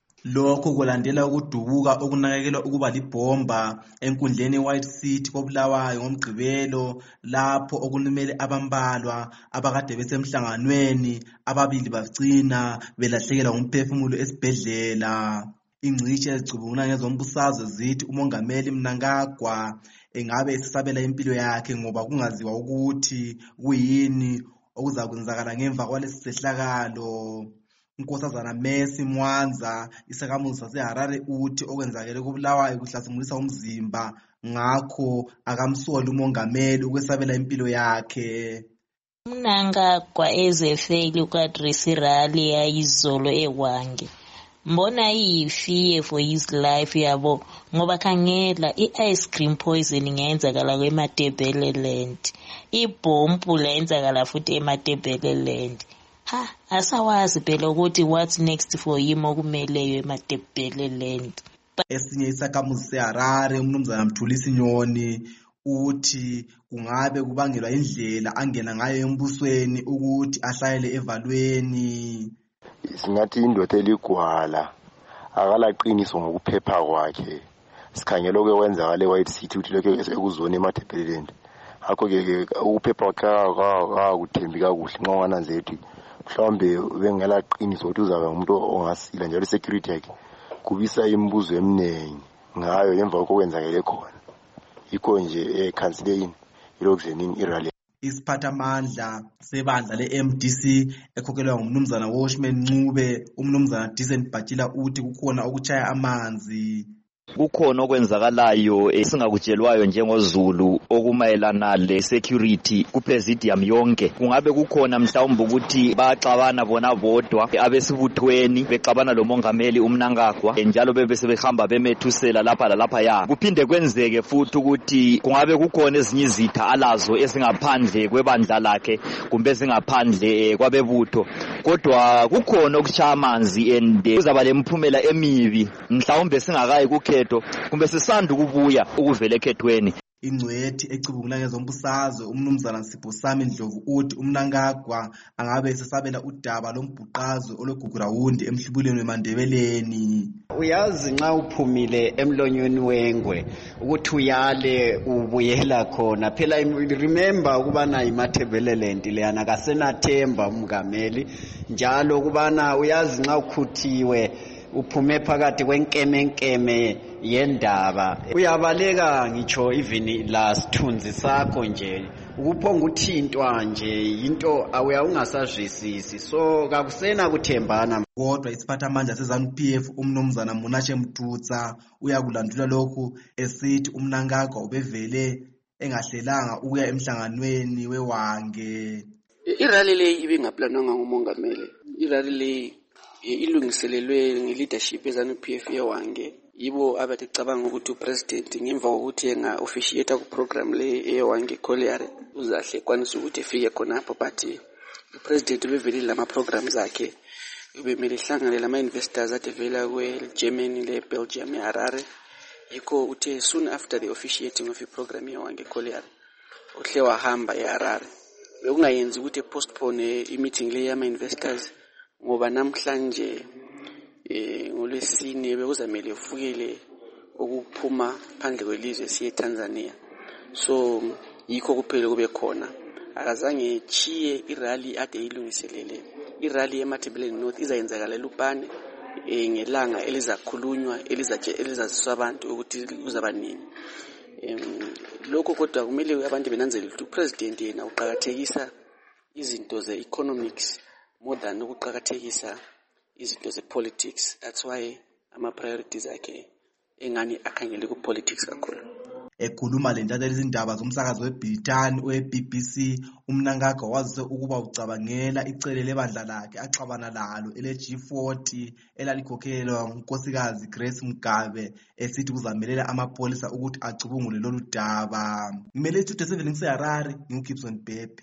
Lokho kulandela ukudubuka okunakekelwa ukuba libhomba enkundleni eWhite City koBulawayo ngomgqibelo lapho okulimele abambalwa abakade besemhlanganweni ababili bagcina belahlekelwa ngumphefumulo esibhedlela. Ingcishi ezicubungula ngezombusazwe zithi umongameli Mnangagwa engabe esabela impilo yakhe ngoba kungaziwa ukuthi kuyini okuzakwenzakala ngemva kwalesi sehlakalo. Nkosazana Messi Mwanza isakamuzi saseHarare uthi okwenzakele koBulawayo kuhlasimulisa umzimba ngakho akamsoli umongameli ukwesabela impilo yakhe. Mnangagwa ezefeli ukwadresi rally yayizolo ewange. Mbona iyifiye for his life yabo ngoba khangela i-ice cream poisoning yenzakala kweMatebele Land. Ibhombu lenzakala futhi eMatebele Land. Ha, asawazi phela ukuthi what's next for him okumeleyo eMatebele Land. Esinye isakhamuzi seHarare umnumzana Mthulisi Nyoni uthi kungabe kubangelwa indlela angena ngayo embusweni ukuthi ahlayele evalweni. Singathi indoda eligwala akalaqiniso ngokuphepha kwakhe. Sikhangela okwenzakala eWhite City uthi lokho ekuzona eMatebele Land. Akho ke ukuphepha kwakhe akuthembi kakuhle nxa wananzethi mhlawumbe bengela qiniso ukuthi uzabe umuntu ongasila njalo security yakhe kubisa imibuzo eminingi ngayo emva kokwenzakele khona. Yikho nje eCouncilini ilokuzenini irally. Isiphathamandla sebandla le-M D C ekhokhelwa ngumnumzana Washman Ncube umnumzana Decent Bhatshila uthi kukhona ukuchaya amanzi. kukhona okwenzakalayo esingakutshelwayo njengoZulu okumayelana le security ku presidium yonke. Kungabe kukhona mhlawumbe ukuthi baxabana bona bodwa abesibuthweni bexabana lo mongameli uMnangagwa njalo bebe sebehamba bemethusela lapha lalapha ya. Kuphinde kwenzeke futhi ukuthi kungabe kukhona ezinye izitha alazo esingaphandle kwebandla lakhe kumbe singaphandle kwabebutho. Kodwa kukhona okushaya amanzi and kuzaba lemphumela emibi mhlawumbe singakayi kukhetho kumbe sisanda ukubuya ukuvela ekhethweni. Ingcwethi ecubungula ngezombusazwe umnumzana Sipho Ndlovu uthi uMnangagwa angabe sesabela udaba lombhuqazo olwegugurawundi emhlubulweni weMandebeleni. Uyazi nxa uphumile emlonyweni wengwe ukuthi uyale ubuyela khona phela remember ukubana iMathebeleland leyana kasenathemba umngameli njalo kubana uyazi nxa ukhuthiwe uphume phakathi kwenkemenkeme yendaba uyabaleka ngitsho even la sithunzi sakho nje ukuphonga uthintwa nje into awuya ungasazwisisi so kakusena kuthembana. Kodwa isiphathamandla seZANU P F umnumzana Munashe Mtutsa uyakulandula lokhu esithi uMnangagwa ubevele engahlelanga ukuya emhlanganweni wewange. Irally le ibingaplanwanga ngumongameli. Irally le ilungiselelwe nge-leadership yeZANU P F yewange yibo abathi cabanga ukuthi upresident ngemva kokuthi enga officiate ku program le yewange Colliery uzahle kwanisa ukuthi efike khonapho but upresident ubevele lama programs akhe ubemele hlangane lama investors atevela kweGermany le Belgium eHarare yikho uthe soon after the officiating of the program yewange Colliery uhle wahamba eHarare bekungayenzi ukuthi postpone i-meeting le yama investors ngoba namhlanje eh ngolwesine bekuzamele ufukele ukuphuma phandle kwelizwe siye eTanzania so yikho kuphela kube khona akazange chiye irally ade ilungiselele irally eMathebeleni North izayenzakala eLupane eh ngelanga elizakhulunywa elizatshe elizaziswa abantu ukuthi kuzaba nini em lokho kodwa kumele abantu benanzele ukuthi upresident yena uqhakathekisa izinto ze economics more than ukuqhakathekisa izinto ze politics. That's why ama priorities akhe engani akhangele ku politics kakhulu. Ekhuluma le ntatheli izindaba zomsakazo weBritani we-B B C uMnangagwa wazise ukuba ucabangela icele lebandla lakhe axabana lalo ele G forty elalikhokhelwa ngunkosikazi Grace Mugabe esithi kuzamelela amapolisa ukuthi acubungule lolu daba. Ngimele Studio seven ngiseHarare ngikuGibson Bebe.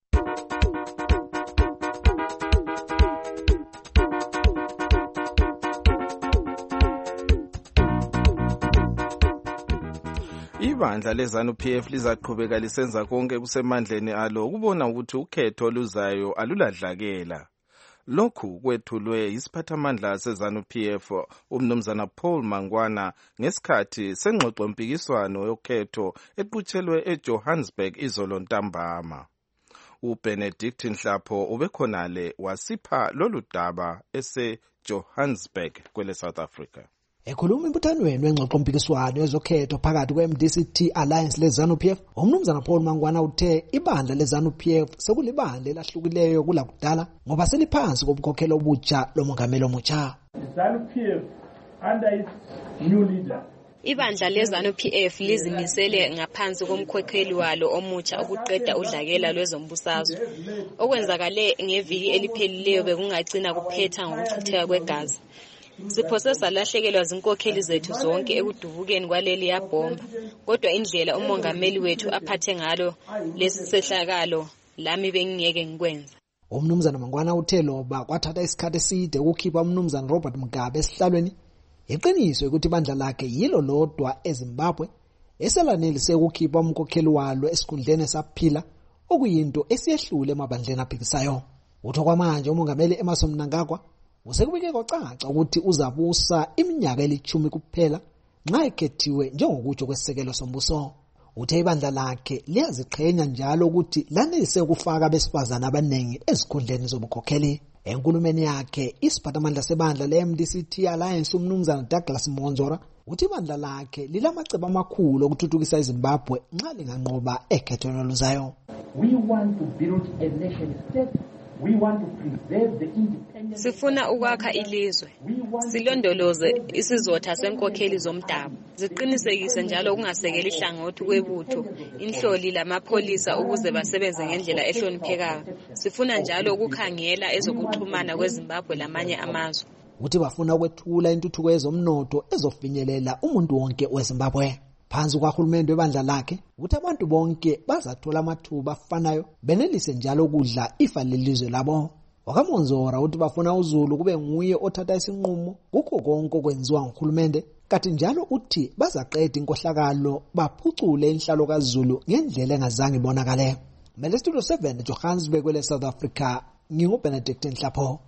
Ibandla leZANU P F lizaqhubeka lisenza konke kusemandleni alo ukubona ukuthi ukhetho oluzayo aluladlakela. Lokhu kwethulwe isiphathamandla seZANU P F umnumzana Paul Mangwana ngesikhathi sengxoxo mpikiswano yokhetho eqhutshelwe eJohannesburg izolo ntambama. uBenedict Nhlapho ubekhonale wasipha lolu daba eseJohannesburg kwele South Africa. Ekhuluma embuthanweni wengxoxo mpikiswano yezokhetho phakathi kwe-M D C T Alliance leZANU P F, umnumzana Paul Mangwana uthe ibandla leZANU P F sekulibandla elahlukileyo kula kudala ngoba seliphansi kobukhokhelo obutsha lomongameli omutsha. ZANU P F under its new leader Ibandla leZANU P F lizimisele ngaphansi komkhokheli walo omutsha ukuqeda udlakela lwezombusazwe. Okwenzakale ngeviki eliphelileyo bekungagcina kuphetha ngokuchitheka kwegazi. Siphose salahlekelwa zinkokheli zethu zonke ekudubukeni kwaleli yabhomba. Kodwa indlela umongameli wethu aphathe ngalo lesi sehlakalo lami bengiyeke ngikwenza. Umnumzana Mangwana uthe loba kwathatha isikhathi eside ukukhipha umnumzana Robert Mugabe esihlalweni, iqiniso ukuthi ibandla lakhe yilo lodwa eZimbabwe eselanelise ukukhipha umkhokheli walo esikhundleni saphila okuyinto esiyehlule emabandleni aphikisayo. Utho kwamanje umongameli Emmerson Mnangagwa usekubike kocaca ukuthi uzabusa iminyaka elithumi kuphela nxa ekhethiwe njengokutsho kwesisekelo sombuso. Uthe ibandla lakhe liyaziqhenya njalo ukuthi lanelise ukufaka abesifazana abaningi ezikhundleni zobukhokheli. Enkulumeni yakhe isiphathamandla sebandla le-M D C T Alliance umnumzana Douglas Monzora uthi ibandla lakhe lilamacebo amakhulu okuthuthukisa iZimbabwe nxa linganqoba ekhethweni oluzayo. We want to build a nation state We want to preserve the independence. Sifuna ukwakha ilizwe, silondoloze isizotha senkokheli zomdabu, ziqinisekise njalo ukungasekeli ihlangothi kwebutho, inhloli lamapholisa ukuze basebenze ngendlela ehloniphekayo. Sifuna njalo ukukhangela ezokuxhumana kweZimbabwe lamanye amazwe. Uthi bafuna ukwethula intuthuko yezomnotho ezofinyelela umuntu wonke weZimbabwe. Phansi kwahulumende webandla lakhe, uthi abantu bonke bazathola amathuba afanayo benelise njalo ukudla ifa lelizwe labo. Wakamonzora uthi bafuna uZulu kube nguye othatha isinqumo kukho konke okwenziwa nguhulumende, kanti njalo uthi bazaqeda inkohlakalo baphucule inhlalo kaZulu ngendlela engazange ibonakale. Mele Studio seven Johannesburg kwele South Africa, nginguBenedict Nhlapho.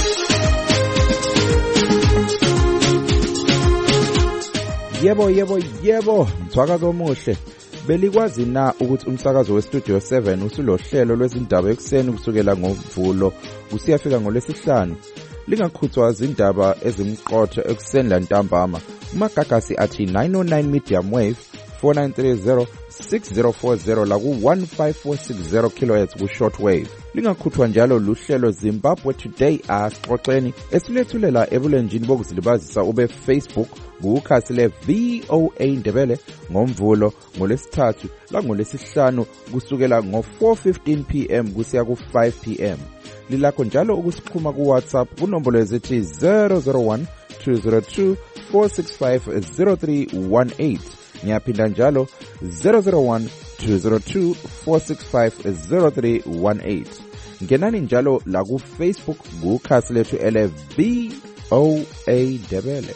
Yebo yebo yebo mthwakazo omuhle. Belikwazi na ukuthi umsakazo weStudio seven usulohlelo lwezindaba ekseni kusukela ngoMvulo kusiyafika ngolesihlanu. Lingakhuthwa izindaba ezimqotho ekseni lantambama. Umagagasi athi nine oh nine medium wave four nine three zero six zero four zero la ku one five four six zero kilohertz ku shortwave. Lingakhuthwa njalo luhlelo Zimbabwe Today axoxeni esilethulela ebulenjini bokuzilibazisa ube Facebook kukhasi le V O A Ndebele ngoMvulo ngolesithathu la ngolesihlanu kusukela ngo four fifteen p m kusiya ku five p m. Lilakho njalo ukusikhuma ku WhatsApp kunombolo ezithi zero zero one two zero two four six five zero three one eight. Ngiyaphinda njalo zero zero one two zero two four six five zero three one eight. Ngenani njalo la ku Facebook kukhasi lethu ele V O A Ndebele.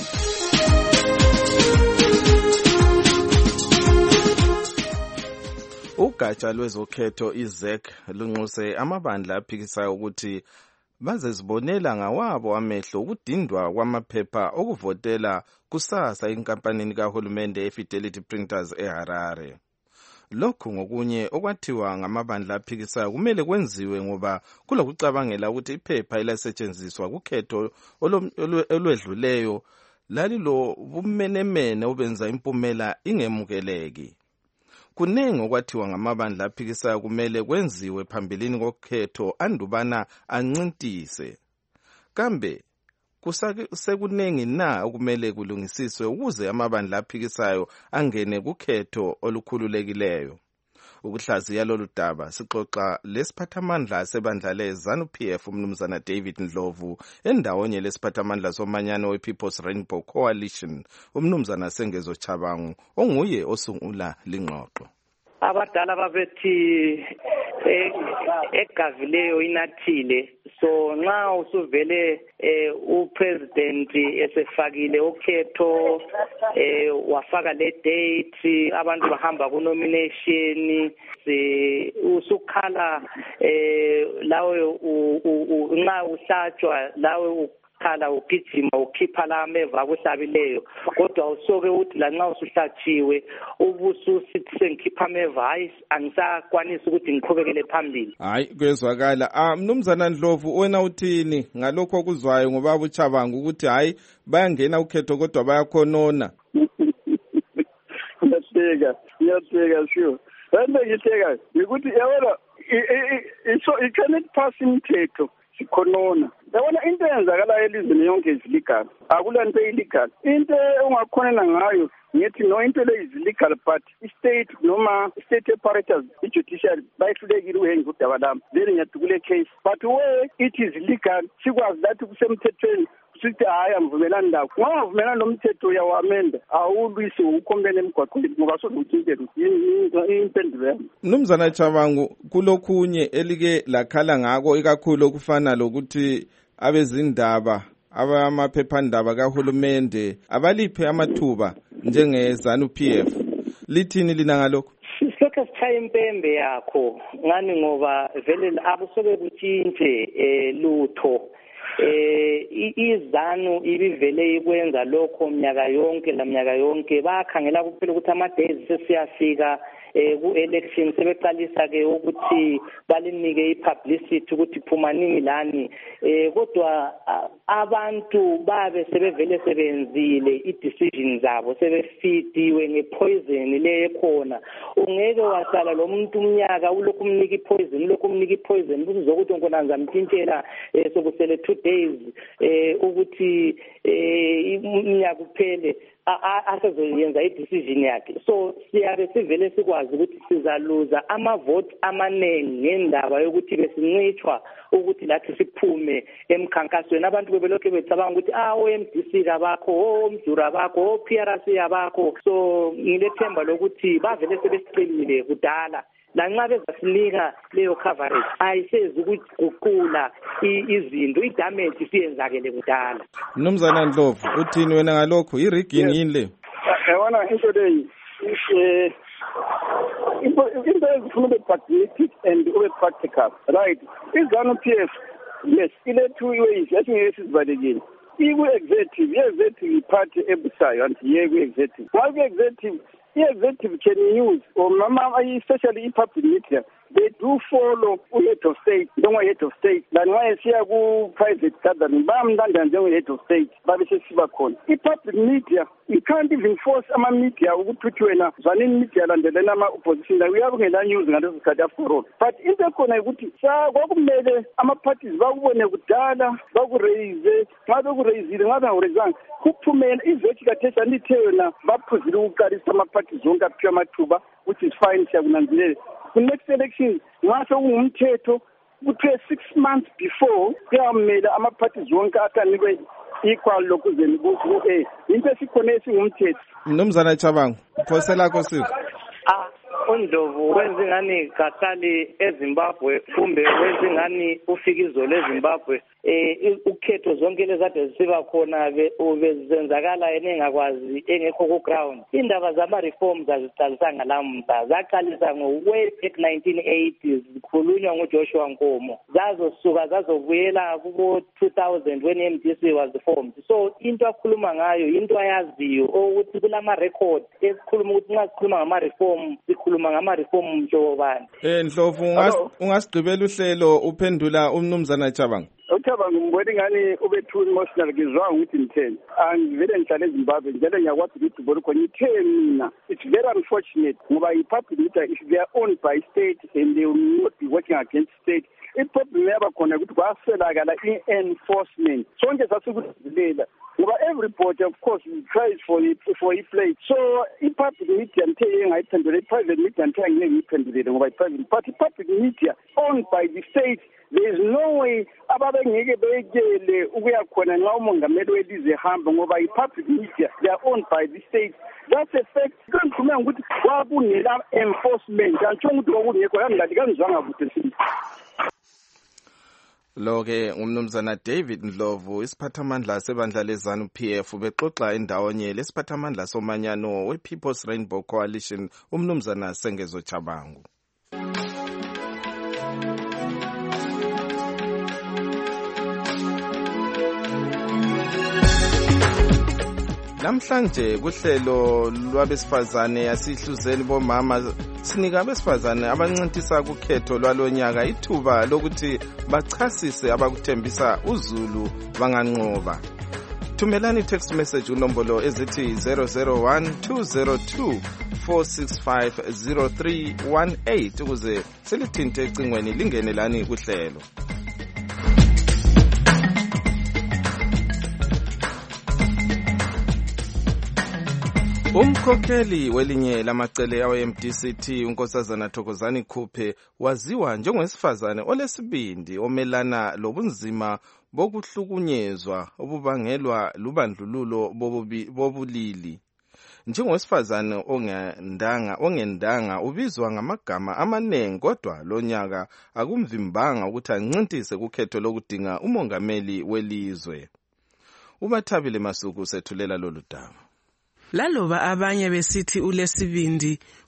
Ugatsha lwezokhetho iZEC lunxuse amabandla aphikisayo ukuthi bazezibonela ngawabo amehlo ukudindwa kwamaphepha okuvotela kusasa enkampanini kahulumende eFidelity Printers eHarare. Lokhu ngokunye okwathiwa ngamabandla aphikisayo kumele kwenziwe ngoba kulokucabangela ukuthi iphepha elasetshenziswa kukhetho olwedluleyo lalilo bumenemene obenza impumela ingemukeleki. Kunengi okwathiwa ngamabandla aphikisayo kumele kwenziwe phambilini kokhetho andubana ancintise. Kambe kusekunengi na okumele kulungisiswe ukuze amabandla aphikisayo angene kukhetho olukhululekileyo. Ukuhlaziya lolu daba sixoxa lesiphathamandla sebandla leZANU P F umnumzana David Ndlovu endawonye lesiphathamandla somanyano wePeople's Rainbow Coalition umnumzana Sengezo Chabangu onguye osungula lingxoxo. Abadala babethi egavileyo inathile, so nxa usuvele upresident esefakile ukhetho wafaka le date abantu bahamba ku nomination usukhala lawe nxa uhlatshwa lawe khala ugijima ukhipha la ameva akuhlabileyo, kodwa usoke uthi la nxa usuhlatshiwe ubusu sithi sengikhipha ameva hayi angisakwanisa ukuthi ngiqhubekele phambili. Hayi kwezwakala. Ah mnumzana Ndlovu wena uthini ngalokho okuzwayo ngoba uChabangu ukuthi hayi bayangena ukhetho kodwa bayakhonona? Ngiyaseka ngiyaseka sure. Wena ngiyaseka ukuthi yabona iso I cannot pass imithetho sikhonona. Yabona into eyenzakala elizweni yonke iziligal, akulanto illegal. Into ongakhonena ngayo ngithi no into le is illegal, but state noma state apparatus ijudiciary bayihlulekile uhenga udaba lami then ngiyathukule case, but where it is legal sikwazi lathi kusemthethweni sithi hayi amvumelani lawo. Ngovumelana nomthetho uyawamenda awulwisi ukhombene emgwaqweni ngoba sokuthintela impendulo yami. Mnumzana Chabangu kulokhunye elike lakhala ngako ikakhulu okufana lokuthi abezindaba abamaphephandaba kahulumende abaliphe amathuba njengeZANU P F. Lithini lina ngalokho? Sihlokha sichaya impembe yakho ngani ngoba vele akusoke kutshintshe lutho. Eh iZANU ibivele ikwenza lokho minyaka yonke laminyaka yonke bakhangela kuphela ukuthi ama days sesiyafika eh ku-election sebeqalisa ke ukuthi balinike i-publicity ukuthi phumaningi lani eh kodwa abantu babe sebevele sebenzile i-decision zabo sebefidiwe ngepoison le ekhona ungeke wasala lo muntu umnyaka ulokhu umnika ipoison ulokhu umnika ipoison kuzokuthi nkonanza mtshintshela sokusele two days eh ukuthi eh iminyaka kuphele asezoyenza i-decision yakhe so siyabe sivele sikwazi ukuthi sizaluza ama-vote amaningi ngendaba yokuthi besincitshwa ukuthi lathi siphume emkhankasweni abantu bebelokhu becabanga ukuthi ah o-M D C kabakho o-Mdura bakho o-P R C abakho so ngilethemba lokuthi bavele sebesicelile kudala lanxa bezasinika leyo coverage ayisezi ukuguqula izinto idamage siyenzakele kudala. Mnumzana Ndlovu uthini wena ngalokho i-rigging yini le? Yabona into leyi eh into ezifuna ube pragmatic and ube practical right izanu P F yes ile two ways esingeke sizibalekile iku-executive i-executive party ebusayo anti yeku executive ngaku executive i-executive can use or mama especially i-public media they do follow u-head of state njengo-head of state lanxa esiya ku-private gathering bayamlandela njengo-head of state babe sesiba khona i-public media you can't even force ama-media ukuthi wena zwanini media landeleni ama-opposition la uyabe ungela-news ngaleso sikhathi after all but into ekhona ukuthi kwakumele ama-parties bakubone kudala bakureyise nxa bekureyisile nxa bengakureyisanga kuphumela iveti kathesi anithe yona baphuzile ukuqalisa ama-parties wonke aphiwe amathuba which is fine siyakunanzelela ku-next election nxa sekungumthetho kuthiwe six months before kuyamela ama-parties wonke akanikwe equal lokuzeni ku-A into esikhona esingumthetho. Mnumzana Chabangu phose lakho sipho. Ah uNdlovu wenza ngani kahlali eZimbabwe kumbe wenza ngani ufika izolo eZimbabwe eh ukhetho zonke lezade zisiba khona bezenzakala enengakwazi engekho ku ground indaba zama reforms aziqalisa ngalamhla zaqalisa ngo way back nineteen eighties zikhulunywa ngoJoshua Nkomo zazosuka zazobuyela kubo two thousand when M D C was formed so into akhuluma ngayo into ayaziyo ukuthi kulama record esikhuluma ukuthi nxa sikhuluma ngama reform sikhuluma ngama reform mjobani eh Ndlovu ungasigqibela uhlelo uphendula umnumzana Chabangu. Uthaba ngibona ngani ube too emotional ngizwa ukuthi ngitheni angivele ngihlale eZimbabwe njalo ngiyakwazi ukuthi bona khona ithe mina it's very unfortunate ngoba i-public media if they are owned by state and they will not be working against state i-problem yaba khona ukuthi kwaselakala i-enforcement sonke sasikuzilela ngoba everybody of course tries for it for a play so i-public media ngithe engayiphendule i-private media ngithe angeke ngiyiphendulele ngoba i-private but i-public media owned by the state there is no way ababengeke bekele ukuya khona nxa umongameli welizwe ehamba ngoba i-public media they are owned by the state that's a fact kangikhuluma ngokuthi kwakungela enforcement antsho ukuthi kwakungekho kangathi kangizwanga kuhle sithi Lo-ke umnumzana David Ndlovu isiphathamandla sebandla lezanu P F bexoxa endawonye lesiphathamandla somanyano we-People's Rainbow Coalition umnumzana Sengezo Chabangu. Namhlanje kuhlelo lwabesifazane yasihluzeni bomama sinika abesifazane abancintisa kukhetho lwalonyaka ithuba lokuthi bachasise abakuthembisa uzulu banganqoba. Thumelani text message unombolo ezithi zero zero one two zero two four six five zero three one eight ukuze selithinte ecingweni lingene lani kuhlelo. Umkhokheli welinye lamacele yawe-M D C T unkosazana Thokozani Khuphe waziwa njengowesifazane olesibindi omelana lobunzima bokuhlukunyezwa obubangelwa lubandlululo bobulili. Njengowesifazane ongendanga ongendanga ubizwa ngamagama amanengi kodwa lonyaka akumvimbanga ukuthi ancintise kukhetho lokudinga umongameli welizwe. Ubathabile Masuku sethulela lolu daba. Laloba abanye besithi ulesibindi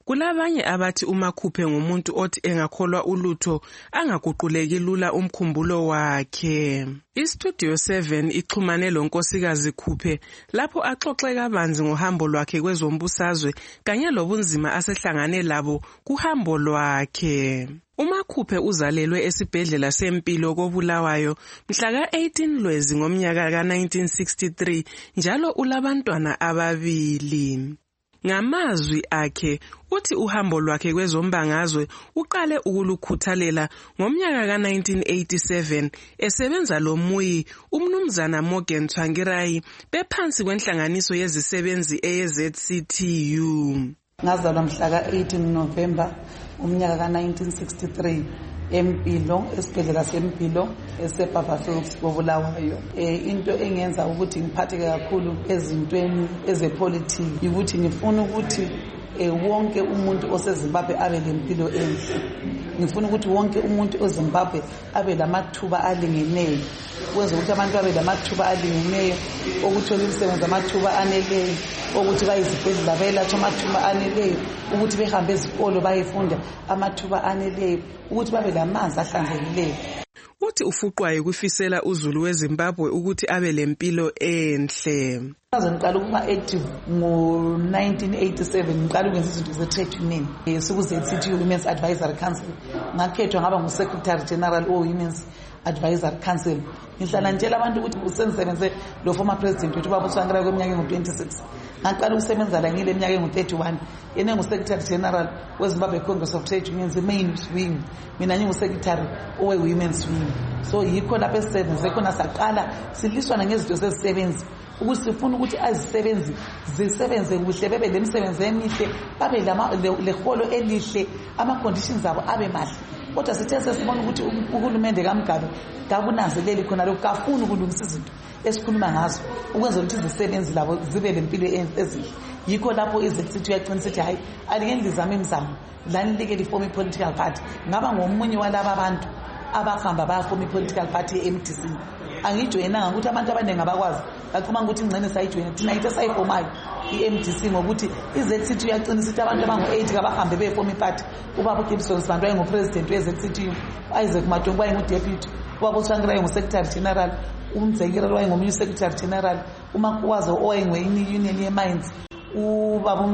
Kulabanye abathi uMakhuphe ngumuntu othi engakholwa ulutho angaguquleki lula umkhumbulo wakhe. iStudio seven ixhumane lonkosikazi Khuphe lapho axoxe kabanzi ngohambo lwakhe kwezombusazwe kanye lobunzima asehlangane labo kuhambo lwakhe. uMakhuphe uzalelwe esibhedlela sempilo koBulawayo mhla ka-eighteen Lwezi ngomnyaka ka nineteen sixty-three njalo ulabantwana ababili. Ngamazwi akhe uthi uhambo lwakhe kwezombangazwe uqale ukulukhuthalela ngomnyaka ka nineteen eighty-seven esebenza lomuyi umnumzana Morgan Tsvangirai bephansi kwenhlanganiso yezisebenzi eye-Z C T U. Ngazalwa mhla ka-eighteen November umnyaka ka nineteen sixty-three empilo esibhedlela sempilo eseBarberfields koBulawayo. Eh into engenza ukuthi ngiphatheke kakhulu ezintweni ezepolitiki ukuthi ngifuna ukuthi eh wonke umuntu oseZimbabwe abe lempilo enhle. Ngifuna ukuthi wonke umuntu oZimbabwe abe lamathuba alingeneyo. Kwenza ukuthi abantu babe lamathuba alingeneyo, ukuthola imisebenzi amathuba aneleyo, ukuthi bayizibhedlela bayelatshwa amathuba aneleyo, ukuthi behambe ezikolo bayefunda amathuba aneleyo, ukuthi babe lamanzi ahlanzekileyo. Uthi ufuqwayo kufisela uZulu weZimbabwe ukuthi abe lempilo enhle. Ngiqala ukuba active ngo nineteen eighty-seven ngiqala ukwenza izinto ze-trade union suku-Z C T U Women's Advisory Council. Ngakhethwa ngaba ngu-Secretary General o Women's Advisory Council. Ngihlala ntshela abantu ukuthi usengisebenze lo former president wethu Baba Tsvangirai kweminyaka engu-twenty-six. Ngaqala ukusebenza la ngile minyaka engu-thirty-one. Yena ngu-Secretary General weZimbabwe Congress of Trade Unions main wing. Mina ngingu-Secretary owe-Women's wing. So yikho lapho esisebenze khona saqala siliswana ngezinto zezisebenzi ukuthi sifuna ukuthi azisebenzi zisebenze kuhle bebe lemisebenzi emihle babe leholo elihle ama-conditions abo abe mahle. Kodwa sithe sesibona ukuthi uhulumende kaMgabe kakunanzeleli khona lokho kafuna ukulungisa izinto esikhuluma ngazo ukwenza ukuthi izisebenzi labo zibe lempilo ezinhle. Yikho lapho i-Z C T U yaqinisa ukuthi hayi alike ngilizame imizamo lani like liform i-political party. Ngaba ngomunye walaba abantu abahamba bayafoma i-political party e-M D C. Angijoyinanga ukuthi abantu abaningi abakwazi bacabanga ukuthi ingcene sayijoyina thina yithe sayifomayo i-M D C ngokuthi i-Z C T U yaqinisa ukuthi abantu abangu-eight kabahambe beyefoma iparty. Ubaba uGibson Sibanda wayengupresident we-Z C T U, Isaac Matongo wayengudeputy, ubaba uTsvangirai wayengu-secretary general, uMzekela wayengomunye u-secretary general, uMakuwaza owayengu-union ye-mines, ubaba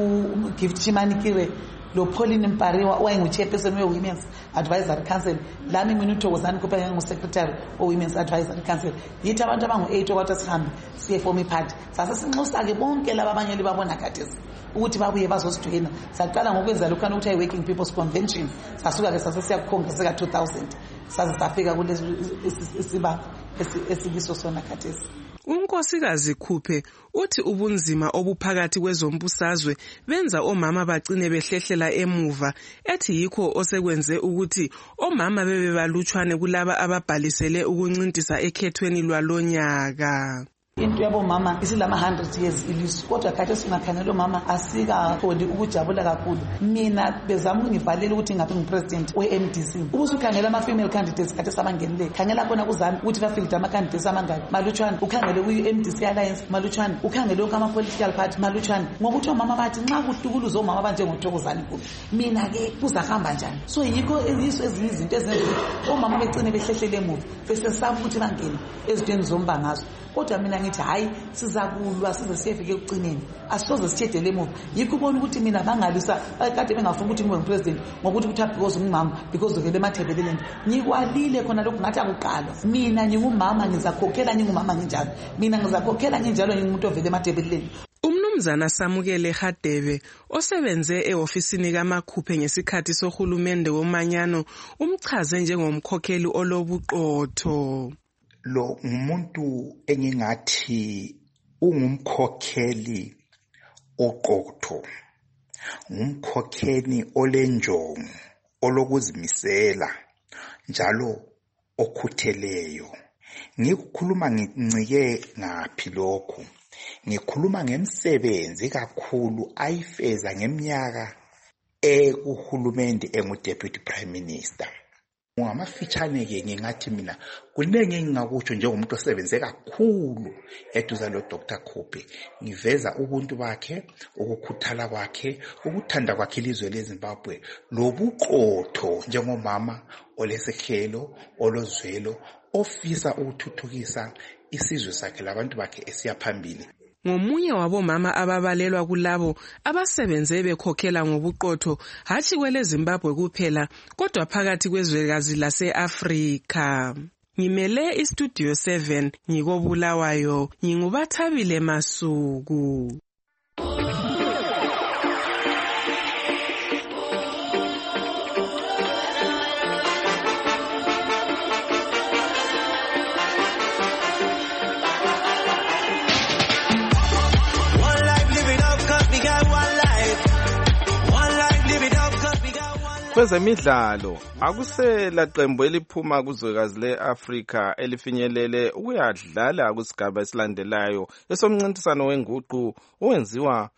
uGift Chimanikire lo Pauline Mpariwa owayengu-chairperson we-Women's Advisory Council. Lami mina uThokozani Khuphe ngangu-secretary o-Women's Advisory Council. Yithi abantu abangu-eight okwathi sihambe siyefoma iparty. Sasesinxusa-ke bonke laba abanye libabona khathesi ukuthi babuye bazosidwena. Saqala ngokwenza lokhu ukuthi ayi-Working People's Convention. Sasuka-ke sasesiyakukhongress ka-two thousand saze safika kulesi isibanga esikiso sona khathesi. unkosikazi Khuphe uthi ubunzima obuphakathi kwezombusazwe benza omama bagcine behlehlela emuva, ethi yikho osekwenze ukuthi omama bebe balutshwane kulaba ababhalisele ukuncintisa ekhethweni lwalonyaka. Into yabo mama isilama one hundred years ilizwe, kodwa khathesi singakhangela omama asikakholi ukujabula kakhulu. Mina bezama ukungibhalela ukuthi ngabe ngipresident we-M D C. Ubusukhangela ama-female candidates khathesi abangenile, khangela khona kuzami ukuthi bafilda ama-candidates amangaki malutshwane. Ukhangele kuyi-M D C Alliance malutshwane, ukhangele onke ama-political party malutshwane. Ngokuthi omama bathi nxa kuhlukuluza omama abanjengothokozani kubi, mina-ke kuzahamba njani? So yikho yiso ezinye izinto ezenza ukuthi omama begcine behlehlele emuva besesaba ukuthi bangene ezintweni zombangazwe. Kodwa mina ngithi hayi sizakulwa size siyefika ekugcineni, asisoze sithedele emuva. Yikho ubona ukuthi mina bangalisa kade bengafuna ukuthi ngibe ngupresident ngokuthi ukuthi because ngumama because ngele emathebeleleni. Ngikwalile khona lokhu ngathi akuqalwa. Mina ngingumama ngizakhokhela ngingumama nginjalo. Mina ngizakhokhela nginjalo ngingumuntu ovele emathebeleleni. Umnumzana Samukele Hadebe osebenze e-ofisini kaMakhuphe ngesikhathi sohulumende womanyano umchaze njengomkhokheli olobuqotho. Lo ngumuntu engingathi ungumkhokheli oqotho, ngumkhokheli olenjongo, olokuzimisela njalo okhutheleyo. Ngikukhuluma ngincike ngaphi lokho? Ngikhuluma ngemsebenzi kakhulu ayifeza ngeminyaka ekuhulumende engu-Deputy Prime Minister. Ngamafitshane-ke ngingathi mina kunenge engingakutsho njengomuntu osebenze kakhulu eduze lo Doctor Khuphe. Ngiveza ubuntu bakhe, ukukhuthala kwakhe, ukuthanda kwakhe ilizwe leZimbabwe, lobuqotho njengomama olesihlelo, olozwelo, ofisa ukuthuthukisa isizwe sakhe labantu bakhe esiya phambili. Ngomunye wabomama ababalelwa kulabo abasebenze bekhokhela ngobuqotho hatshi kwele Zimbabwe kuphela kodwa phakathi kwezwekazi lase-Afrika. Ngimele iStudio seven ngikobulawayo ngingubathabile Masuku. Kwezemidlalo akusela qembu eliphuma kuzwekazi le-Afrika elifinyelele ukuyadlala kusigaba esilandelayo esomncintiswano wenguqu owenziwa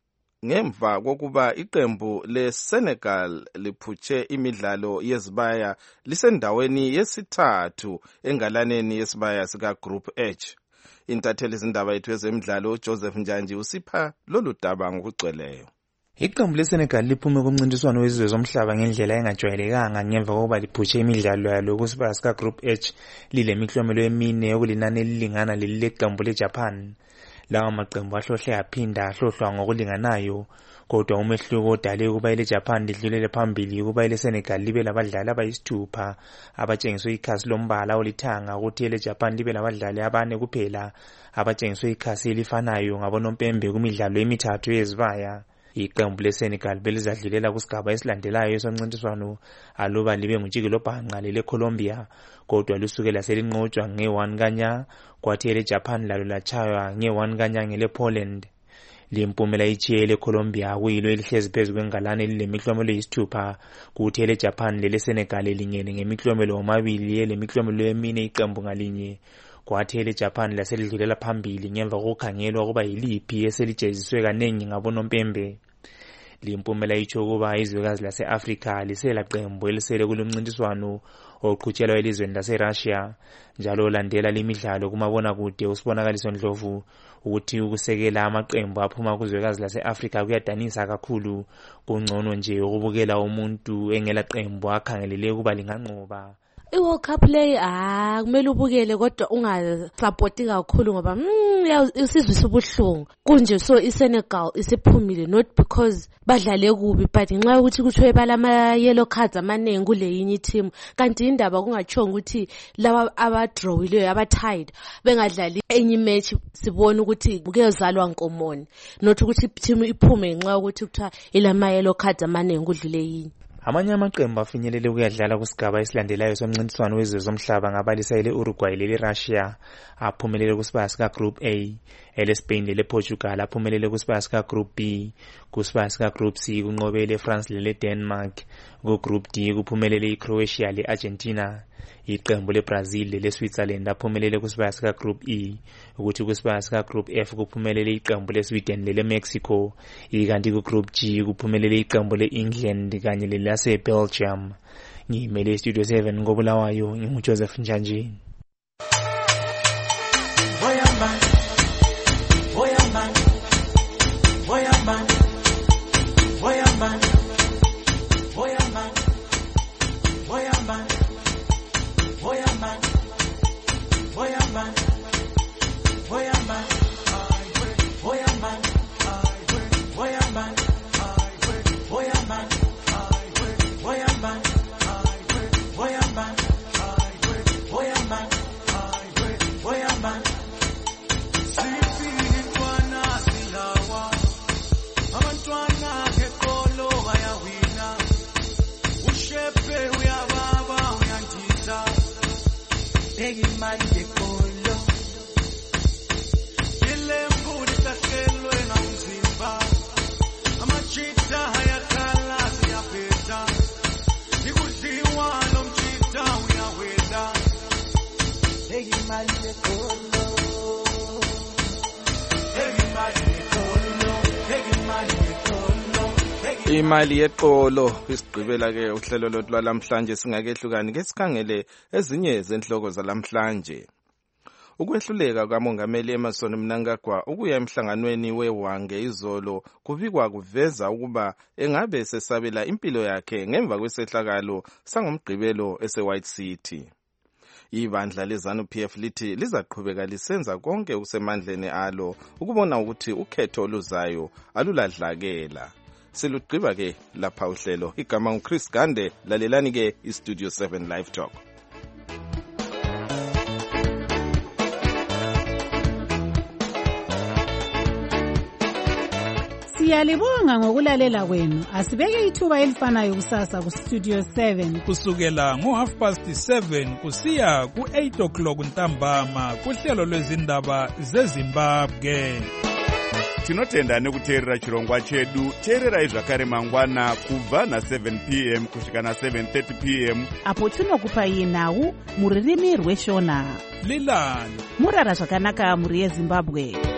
ngemva kokuba iqembu leSenegal liphutshe imidlalo yezibaya lisendaweni yesithathu engalaneni yesibaya sika Group H. Intatheli izindaba yethu yezemidlalo Joseph Njanji usipha lolu daba ngokugcweleyo. Iqembu leSenegal liphume kumncintiswano wezizwe zomhlaba ngendlela engajwayelekanga ngemva kokuba liphutshe imidlalo yalo kusibaya sika Group H lilemiklomelo emine yokulinani elilingana lelileqembu leJapan. Lawa maqembu ahlohle aphinda ahlohlwa ngokulinganayo, kodwa umehluko odale ukuba eleJapan lidlulele phambili ukuba eleSenegal libe labadlali abayisithupha abatshengiswe ikhasi lombala olithanga, ukuthi eleJapan libe labadlali abane kuphela abatshengiswe ikhasi elifanayo ngabonompembe kumidlalo emithathu yezibaya. Iqembu leSenegal belizadlulela kusigaba esilandelayo esomncintiswano aluba libe ngujikelo bhanqa leleColombia, kodwa lusukela selinqotshwa nge-one kanya, kwathi eleJapan lalo latshaywa nge-one kanya ngelePoland. Limpumela ichiye eleColombia kuyilo elihlezi phezu kwengalane lilemiklomelo eyisithupha, kuthi eleJapan leleSenegal lingene ngemiklomelo omabili elemiklomelo emine iqembu ngalinye. Kwathi eleJapan laselidlulela phambili ngemva kokukhangelwa ukuba yiliphi eselijeziswe kanengi ngabonompembe. Limpumela itsho ukuba izwekazi lase-Afrika lisela qembu elisele kulomncintiswano oqhutshelwa elizweni lase-Russia, njalo landela limidlalo kumabona kude usibonakaliso ndlovu ukuthi ukusekela amaqembu aphuma kuzwekazi lase-Afrika kuyadanisa kakhulu, kungcono nje ukubukela umuntu engela qembu akhangelele ukuba linganqoba. I-World Cup le ah kumele ubukele kodwa ungasupporti kakhulu ngoba mm isizwe sobuhlungu kunje. So iSenegal isiphumile not because badlale kubi but nxa ukuthi kuthiwe balama yellow cards amaningi kule yinye team, kanti indaba kungachonga ukuthi laba abadrawileyo aba-tied bengadlali enye match sibona ukuthi kuyezalwa nkomoni, not ukuthi team iphume nxa ukuthi kuthiwa ilama yellow cards amaningi kudlule yinye. Amanye amaqembu afinyelele ukuyadlala kusigaba esilandelayo somncintiswano wezizwe zomhlaba ngabalisa ele-Uruguay lele-Russia aphumelele kusibaya sika Group A, ele-Spain lele-Portugal aphumelele kusibaya sika Group B, kusibaya sika Group C kunqobe ele-France lele-Denmark, ku-Group D kuphumelele i-Croatia le-Argentina, iqembu le-Brazil lele-Switzerland aphumelele kusibaya sika Group E, ukuthi kusibaya sika Group F kuphumelele iqembu le-Sweden lele-Mexico, ikanti ku-Group G kuphumelele iqembu le-England kanye lelase-Belgium. Ngimele iStudio seven ngobulawayo nginguJoseph Njanji. Voyaman, Voyaman, Voyaman, Voyaman, Voyaman, Voyaman, Voyaman, Voyaman, Voyaman, Voyaman, Voyaman, Voyaman, Voyaman, Voyaman, Voyaman, Voyaman. Sipitwana silawa, abantwana kekolo bayawina, ushepe uyababa uyandiza, egimali kekolo, ilembu litakelwe na mzimba, amachita hayakala siyapeta, ikuziwa lomchita uyaweda, egimali kekolo. imali yeqolo isigqibela ke uhlelo lothu lwalamhlanje singakehlukani ke sikhangele ezinye zenhloko zalamhlanje. Ukwehluleka kaMongameli Emmerson Mnangagwa ukuya emhlanganweni weWange izolo kubikwa kuveza ukuba engabe sesabela impilo yakhe ngemva kwesehlakalo sangomgqibelo eseWhite City. Ibandla leZANU P F lithi lizaqhubeka lisenza konke okusemandleni alo ukubona ukuthi ukhetho oluzayo aluladlakela. Silugqiba ke lapha uhlelo. Igama nguChris Gande, lalelani ke iStudio seven Live Talk. Siyalibonga ngokulalela kwenu. Asibeke ithuba elifanayo kusasa ku Studio seven kusukela ngo half past seven kusiya ku eight o'clock ntambama kuhlelo lwezindaba zeZimbabwe. Tinotenda nekuteerera chirongwa chedu. Teererai zvakare mangwana kubva na seven p m kusvika na seven thirty p m apo tinokupai nhau muririmi rweshona. Lilani murara zvakanaka muri yeZimbabwe.